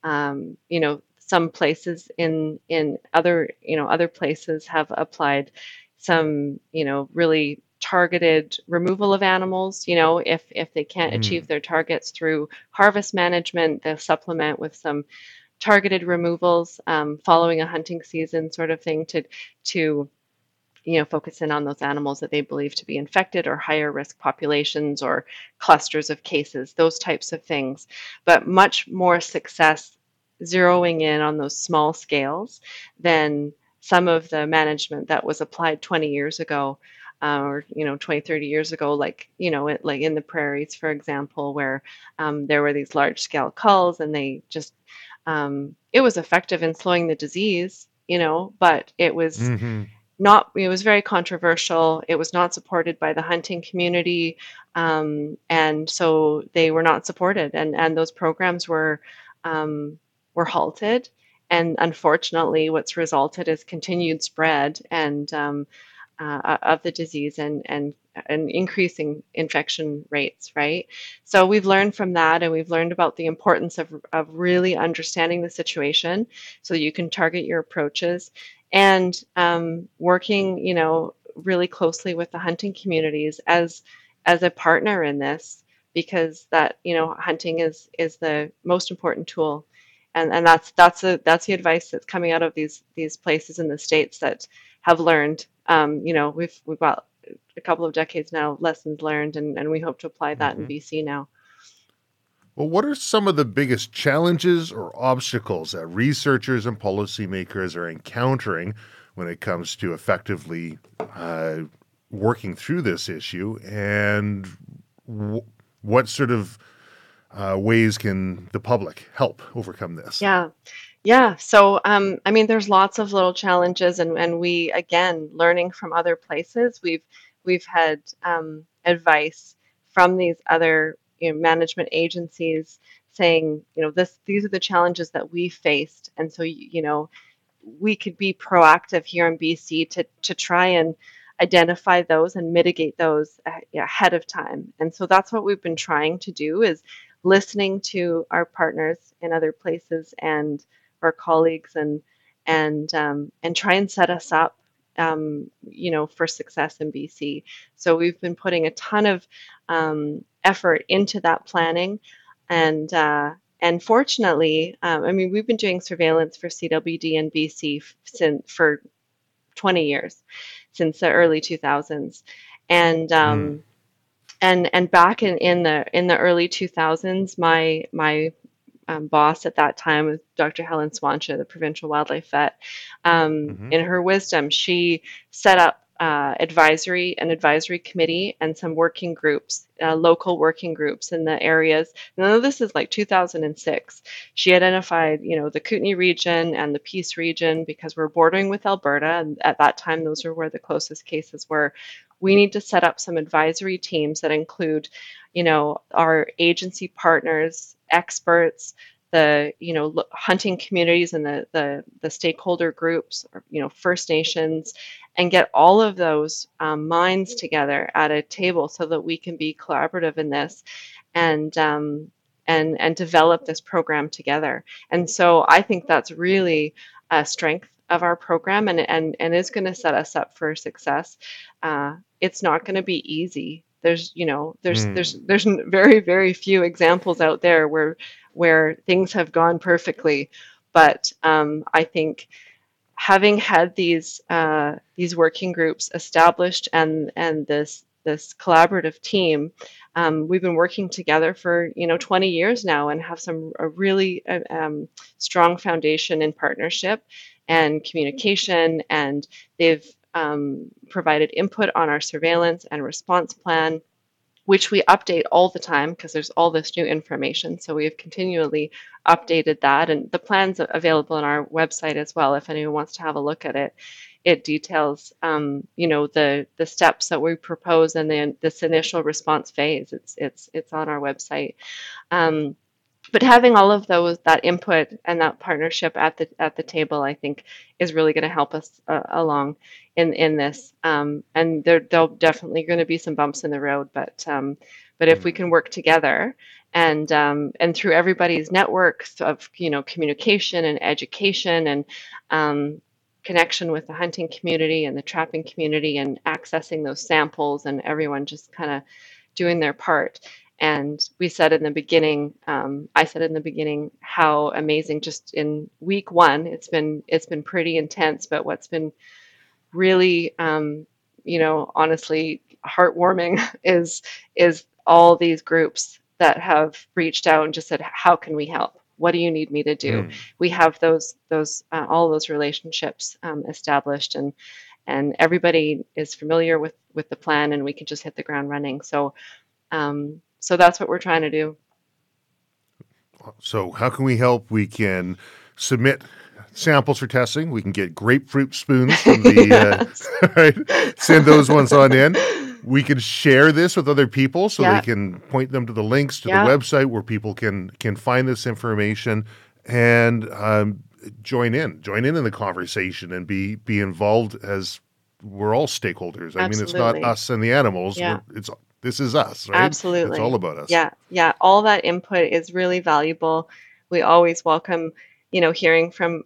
Some places in other places have applied some, really targeted removal of animals. If they can't achieve their targets through harvest management, they'll supplement with some targeted removals following a hunting season sort of thing to focus in on those animals that they believe to be infected or higher risk populations or clusters of cases, those types of things. But much more success zeroing in on those small scales than some of the management that was applied 20 years ago. Or 20, 30 years ago, like in the prairies, for example, where there were these large scale culls, and they just it was effective in slowing the disease, but it was it was very controversial. It was not supported by the hunting community, and so they were not supported, and those programs were halted. And unfortunately, what's resulted is continued spread and of the disease and increasing infection rates, right? So we've learned from that, and we've learned about the importance of really understanding the situation so that you can target your approaches, and working, really closely with the hunting communities as a partner in this, because that, hunting is the most important tool. And that's the advice that's coming out of these places in the States that have learned. We've got a couple of decades now, lessons learned, and we hope to apply that in BC now. Well, what are some of the biggest challenges or obstacles that researchers and policymakers are encountering when it comes to effectively working through this issue, and what sort of ways can the public help overcome this? Yeah. So, there's lots of little challenges, and we, again, learning from other places, we've had advice from these other management agencies saying, these are the challenges that we faced, and so we could be proactive here in BC to try and identify those and mitigate those ahead of time. And so that's what we've been trying to do, is listening to our partners in other places and our colleagues, and try and set us up for success in BC. So we've been putting a ton of effort into that planning, and fortunately, we've been doing surveillance for CWD in BC for 20 years, since the early 2000s, and back in the early 2000s, my boss at that time was Dr. Helen Swansha, the provincial wildlife vet. In her wisdom, she set up an advisory committee and some working groups, local working groups in the areas. Now, this is like 2006. She identified, the Kootenay region and the Peace region because we're bordering with Alberta, and at that time, those are where the closest cases were. We need to set up some advisory teams that include, our agency partners, experts, the hunting communities and the stakeholder groups, or, First Nations, and get all of those minds together at a table so that we can be collaborative in this and develop this program together. And so I think that's really a strength of our program, and is going to set us up for success. It's not going to be easy. There's very, very few examples out there where things have gone perfectly. But I think having had these working groups established and this collaborative team, we've been working together for 20 years now and have a really strong foundation in partnership and communication, and they've provided input on our surveillance and response plan, which we update all the time because there's all this new information. So we have continually updated that, and the plan's available on our website as well if anyone wants to have a look at it. It details, the steps that we propose and then this initial response phase. It's on our website. But having all of that input and that partnership at the table, I think, is really going to help us along in this. And there'll definitely going to be some bumps in the road, but if we can work together and through everybody's networks of communication and education and connection with the hunting community and the trapping community and accessing those samples and everyone just kind of doing their part. And I said in the beginning, how amazing just in week one, it's been pretty intense, but what's been really, honestly heartwarming is all these groups that have reached out and just said, how can we help? What do you need me to do? We have all those relationships established, and everybody is familiar with the plan, and we can just hit the ground running. So that's what we're trying to do. So how can we help? We can submit samples for testing. We can get grapefruit spoons from the right? Send those ones on in. We can share this with other people so they can point them to the links to the website where people can find this information and join in the conversation and be involved, as we're all stakeholders. I mean, it's not us and the animals. Yeah. This is us, right? Absolutely. It's all about us. Yeah. All that input is really valuable. We always welcome, hearing from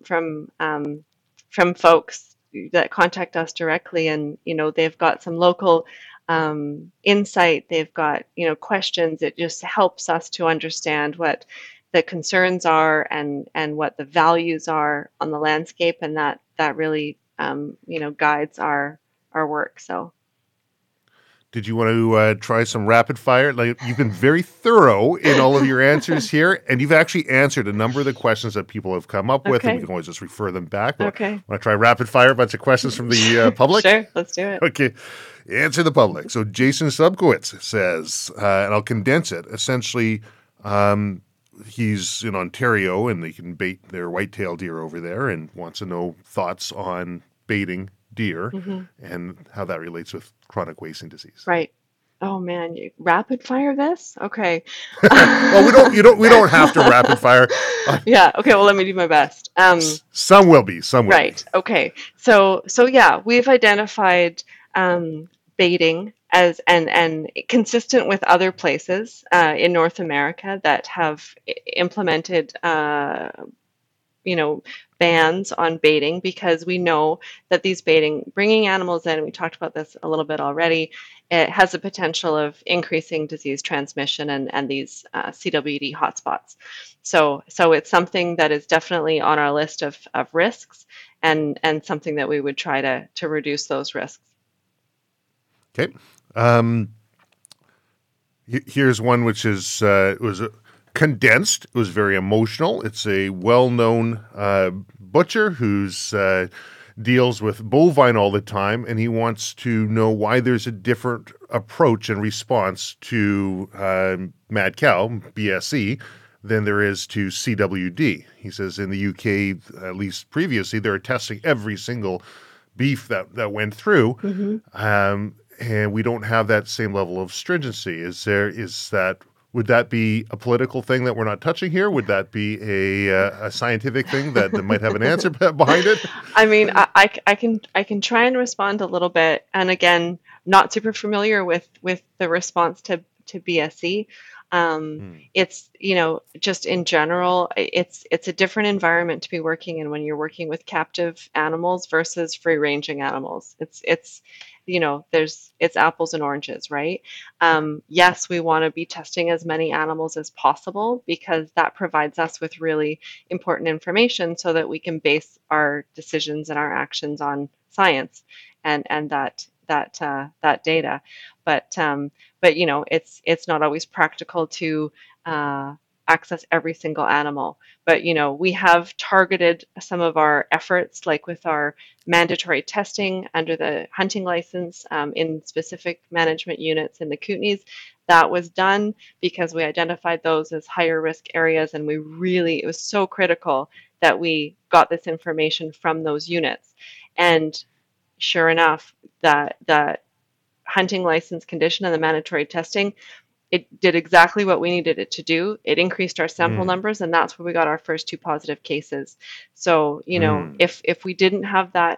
folks that contact us directly, and they've got some local insight. They've got questions. It just helps us to understand what the concerns are and what the values are on the landscape, and that really guides our work. So. Did you want to try some rapid fire? Like, you've been very thorough in all of your answers here, and you've actually answered a number of the questions that people have come up with, and we can always just refer them back. Okay. Want to try rapid fire, a bunch of questions from the public? Sure, let's do it. Okay. Answer the public. So Jason Subkowitz says, and I'll condense it, essentially, he's in Ontario, and they can bait their white-tailed deer over there, and wants to know thoughts on baiting deer and how that relates with chronic wasting disease. Right. Oh man, you rapid fire this? Okay. Well, we don't have to rapid fire. Yeah. Okay. Well, let me do my best. Some will be. Right. Okay. So yeah, we've identified baiting as and consistent with other places in North America that have implemented bans on baiting, because we know that these bringing animals in, we talked about this a little bit already, it has the potential of increasing disease transmission and these CWD hotspots. So it's something that is definitely on our list of risks, and something that we would try to reduce those risks. Okay. Here's one which is was condensed. It was very emotional. It's a well-known butcher who's deals with bovine all the time, and he wants to know why there's a different approach and response to mad cow, BSE, than there is to CWD. He says in the UK, at least previously, they were testing every single beef that went through, and we don't have that same level of stringency. Would that be a political thing that we're not touching here? Would that be a scientific thing that might have an answer behind it? I mean, I can try and respond a little bit, and again, not super familiar with the response to BSE. It's, just in general, it's a different environment to be working in when you're working with captive animals versus free ranging animals. It's it's apples and oranges, right? Yes, we want to be testing as many animals as possible because that provides us with really important information so that we can base our decisions and our actions on science and that data. But it's not always practical to access every single animal. But we have targeted some of our efforts, like with our mandatory testing under the hunting license in specific management units in the Kootenays. That was done because we identified those as higher risk areas, and it was so critical that we got this information from those units. And sure enough, that hunting license condition and the mandatory testing, it did exactly what we needed it to do. It increased our sample numbers, and that's where we got our first 2 positive cases. So, if we didn't have that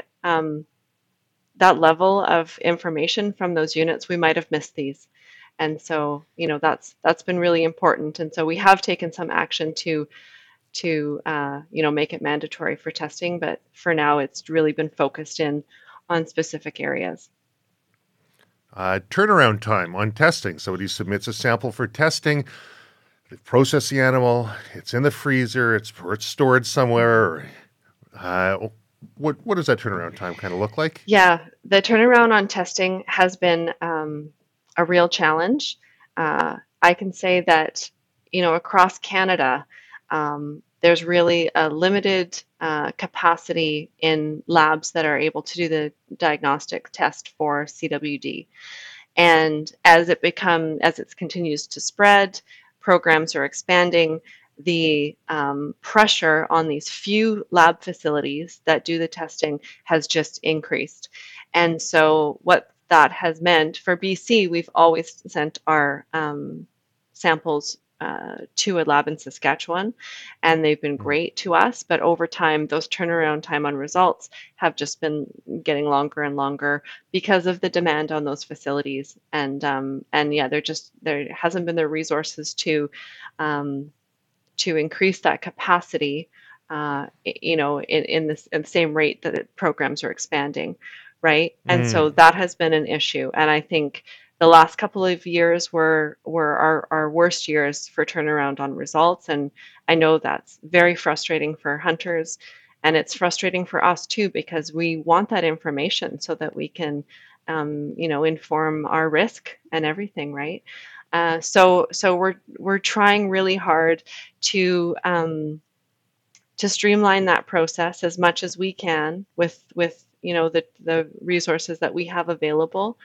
level of information from those units, we might have missed these. And so, that's been really important. And so we have taken some action to make it mandatory for testing, but for now it's really been focused in on specific areas. Turnaround time on testing. Somebody submits a sample for testing. They process the animal. It's in the freezer. It's stored somewhere. What does that turnaround time kind of look like? Yeah, the turnaround on testing has been a real challenge. I can say that across Canada, there's really a limited capacity in labs that are able to do the diagnostic test for CWD. And as it continues to spread, programs are expanding. The pressure on these few lab facilities that do the testing has just increased. And so what that has meant for BC, we've always sent our samples to a lab in Saskatchewan, and they've been great to us. But over time, those turnaround time on results have just been getting longer and longer because of the demand on those facilities. And yeah, there hasn't been the resources to increase that capacity, in the same rate that programs are expanding, right? And so that has been an issue, and I think the last couple of years were our worst years for turnaround on results. And I know that's very frustrating for hunters, and it's frustrating for us too, because we want that information so that we can, inform our risk and everything, right? So we're trying really hard to streamline that process as much as we can with the resources that we have available.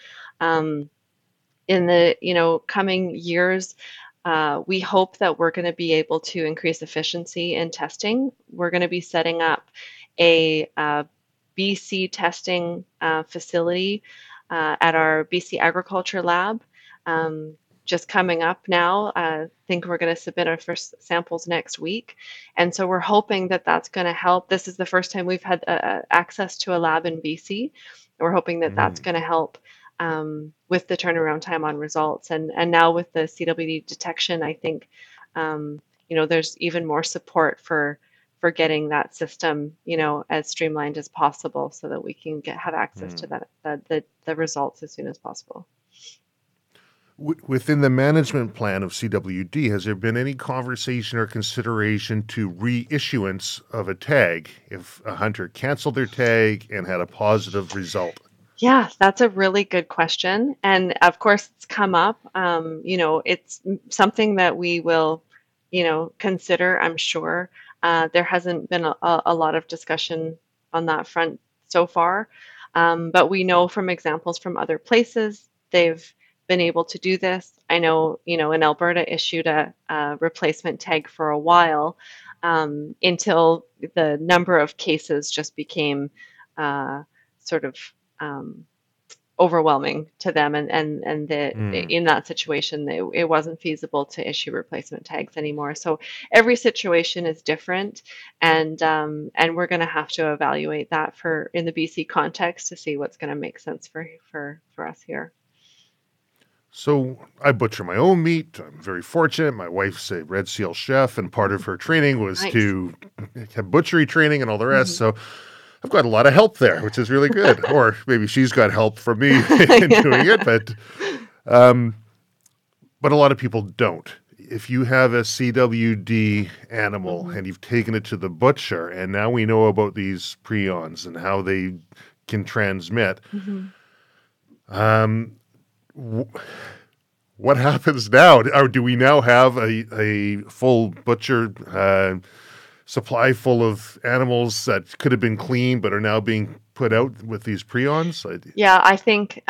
In the coming years, we hope that we're going to be able to increase efficiency in testing. We're going to be setting up a BC testing facility at our BC Agriculture Lab. Just coming up now, I think we're going to submit our first samples next week. And so we're hoping that that's going to help. This is the first time we've had access to a lab in BC. We're hoping that that's going to help with the turnaround time on results. And now with the CWD detection, I think, there's even more support for getting that system, as streamlined as possible so that we can have access to the results as soon as possible. Within the management plan of CWD, has there been any conversation or consideration to reissuance of a tag if a hunter canceled their tag and had a positive result? Yeah, that's a really good question. And of course, it's come up. It's something that we will, consider, I'm sure. There hasn't been a lot of discussion on that front so far. But we know from examples from other places, they've been able to do this. I know, in Alberta issued a replacement tag for a while, until the number of cases just became sort of um, overwhelming to them, Mm. in that situation it wasn't feasible to issue replacement tags anymore. So every situation is different, and we're going to have to evaluate that for in the BC context to see what's going to make sense for us here. So I butcher my own meat. I'm very fortunate. My wife's a Red Seal chef, and part of her training was Nice. to have butchery training and all the rest. Mhm. So I've got a lot of help there, which is really good. Or maybe she's got help from me in doing it, um, but a lot of people don't. If you have a CWD animal Mhm. and you've taken it to the butcher, and now we know about these prions and how they can transmit, Mhm. um, what happens now? Or do we now have a full butcher supply full of animals that could have been cleaned but are now being put out with these prions? Yeah, I think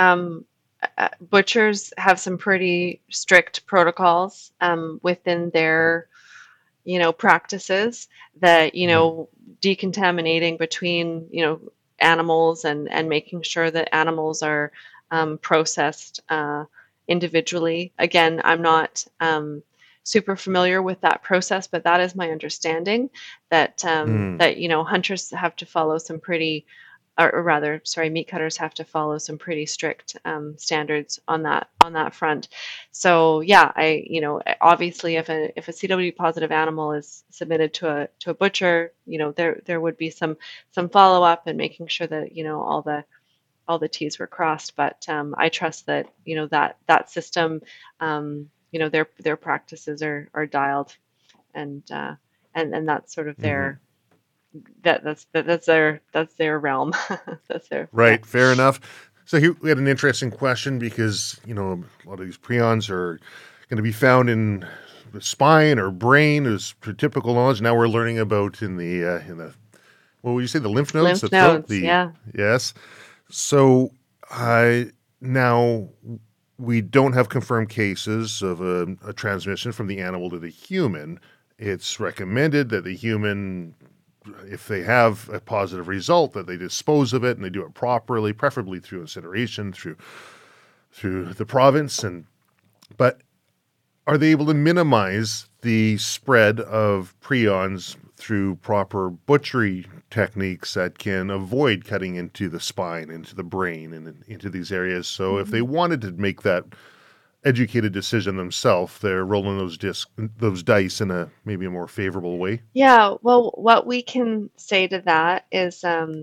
butchers have some pretty strict protocols within their practices that, Mhm. decontaminating between, animals and making sure that animals are processed individually. Again, I'm not super familiar with that process, but that is my understanding that Mm. hunters have to follow some pretty or rather, sorry, meat cutters have to follow some pretty strict standards on that front. So yeah, obviously, if a CW positive animal is submitted to a butcher, there would be some follow up and making sure that all the T's were crossed. But I trust that that system, their practices are dialed, and and that's sort of Hmm. that's their realm. Yeah. Right, fair enough. So here we had an interesting question because, a lot of these prions are going to be found in the spine or brain as per typical knowledge. Now we're learning about in the what would you say, the lymph nodes, the Lymph throat, nodes, the yeah. yes. So now we don't have confirmed cases of a transmission from the animal to the human. It's recommended that the human, if they have a positive result, that they dispose of it and they do it properly, preferably through incineration, through the province. But are they able to minimize the spread of prions through proper butchery techniques that can avoid cutting into the spine, into the brain, and into these areas? So if they Mhm. wanted to make that educated decision themselves, they're rolling those dice in a maybe a more favorable way. Yeah, well, what we can say to that is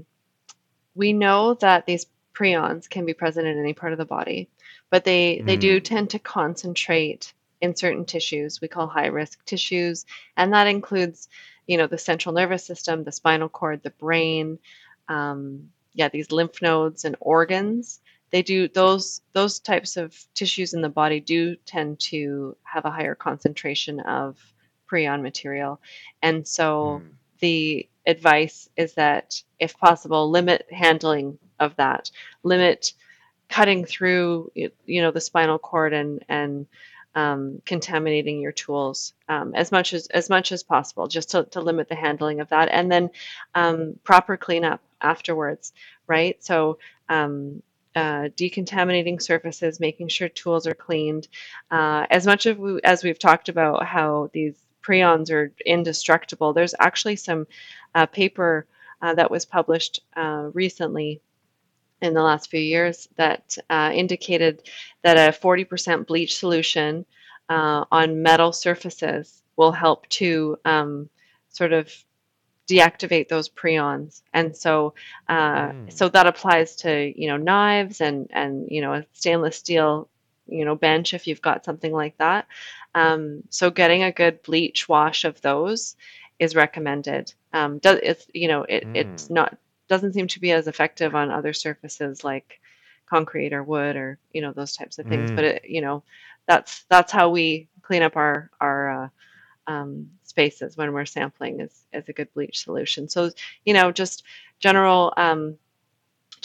we know that these prions can be present in any part of the body, but they do Mm. tend to concentrate in certain tissues we call high risk tissues, and that includes, the central nervous system, the spinal cord, the brain, yeah, these lymph nodes and organs. They do those types of tissues in the body do tend to have a higher concentration of prion material, and so Mm. the advice is that, if possible, limit handling of that, limit cutting through, the spinal cord and contaminating your tools as much as possible, just to limit the handling of that, and then proper cleanup afterwards, right? So. Decontaminating surfaces, making sure tools are cleaned. As we've talked about how these prions are indestructible, there's actually some paper that was published recently in the last few years that indicated that a 40% bleach solution on metal surfaces will help to sort of deactivate those prions. And so Mm. that applies to knives and a stainless steel bench if you've got something like that. So getting a good bleach wash of those is recommended. It's it's Mm. not doesn't seem to be as effective on other surfaces like concrete or wood or those types of things. But Mm. that's how we clean up our spaces when we're sampling is a good bleach solution. So just general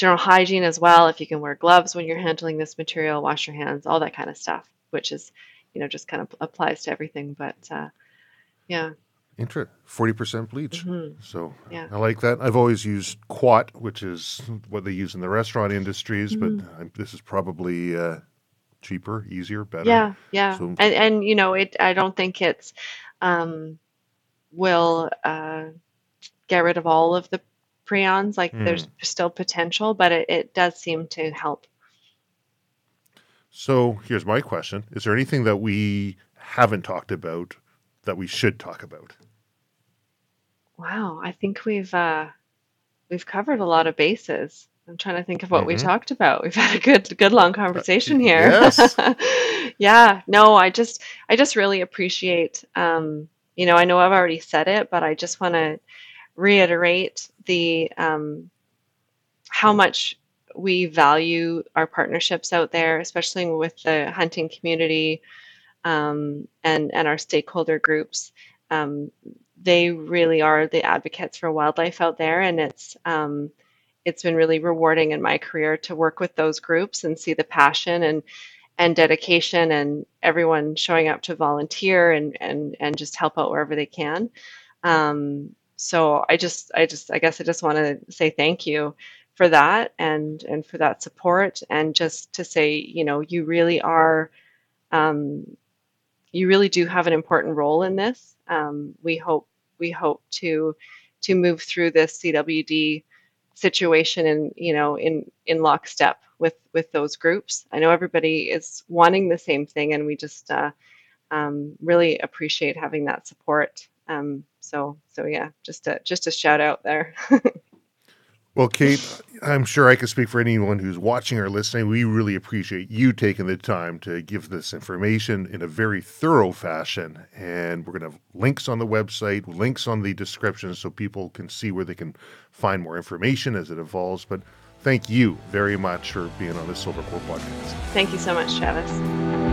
general hygiene as well. If you can wear gloves when you're handling this material, wash your hands, all that kind of stuff, which is, just kind of applies to everything. But yeah. 40% bleach. So Yeah. I like that. I've always used Quat, which is what they use in the restaurant industries, but this is probably cheaper, easier, better. Yeah. So, And I don't think it's will get rid of all of the prions. Like there's still potential, but it does seem to help. So here's my question. Is there anything that we haven't talked about that we should talk about? Wow, I think we've covered a lot of bases. I'm trying to think of what we talked about. We've had a good long conversation here. Yes. Yeah. No, I just really appreciate I know I've already said it, but I just want to reiterate the how much we value our partnerships out there, especially with the hunting community and our stakeholder groups. They really are the advocates for wildlife out there, and it's been really rewarding in my career to work with those groups and see the passion and dedication and everyone showing up to volunteer and just help out wherever they can. So I guess I just want to say thank you for that and for that support, and just to say, you really are, you really do have an important role in this. We hope to move through this CWD situation and in lockstep with those groups. I know everybody is wanting the same thing, and we just really appreciate having that support. So yeah, just a shout out there. Well, Kate, I'm sure I can speak for anyone who's watching or listening. We really appreciate you taking the time to give this information in a very thorough fashion. And we're going to have links on the website, links on the description, so people can see where they can find more information as it evolves. But thank you very much for being on the Silvercore podcast. Thank you so much, Travis.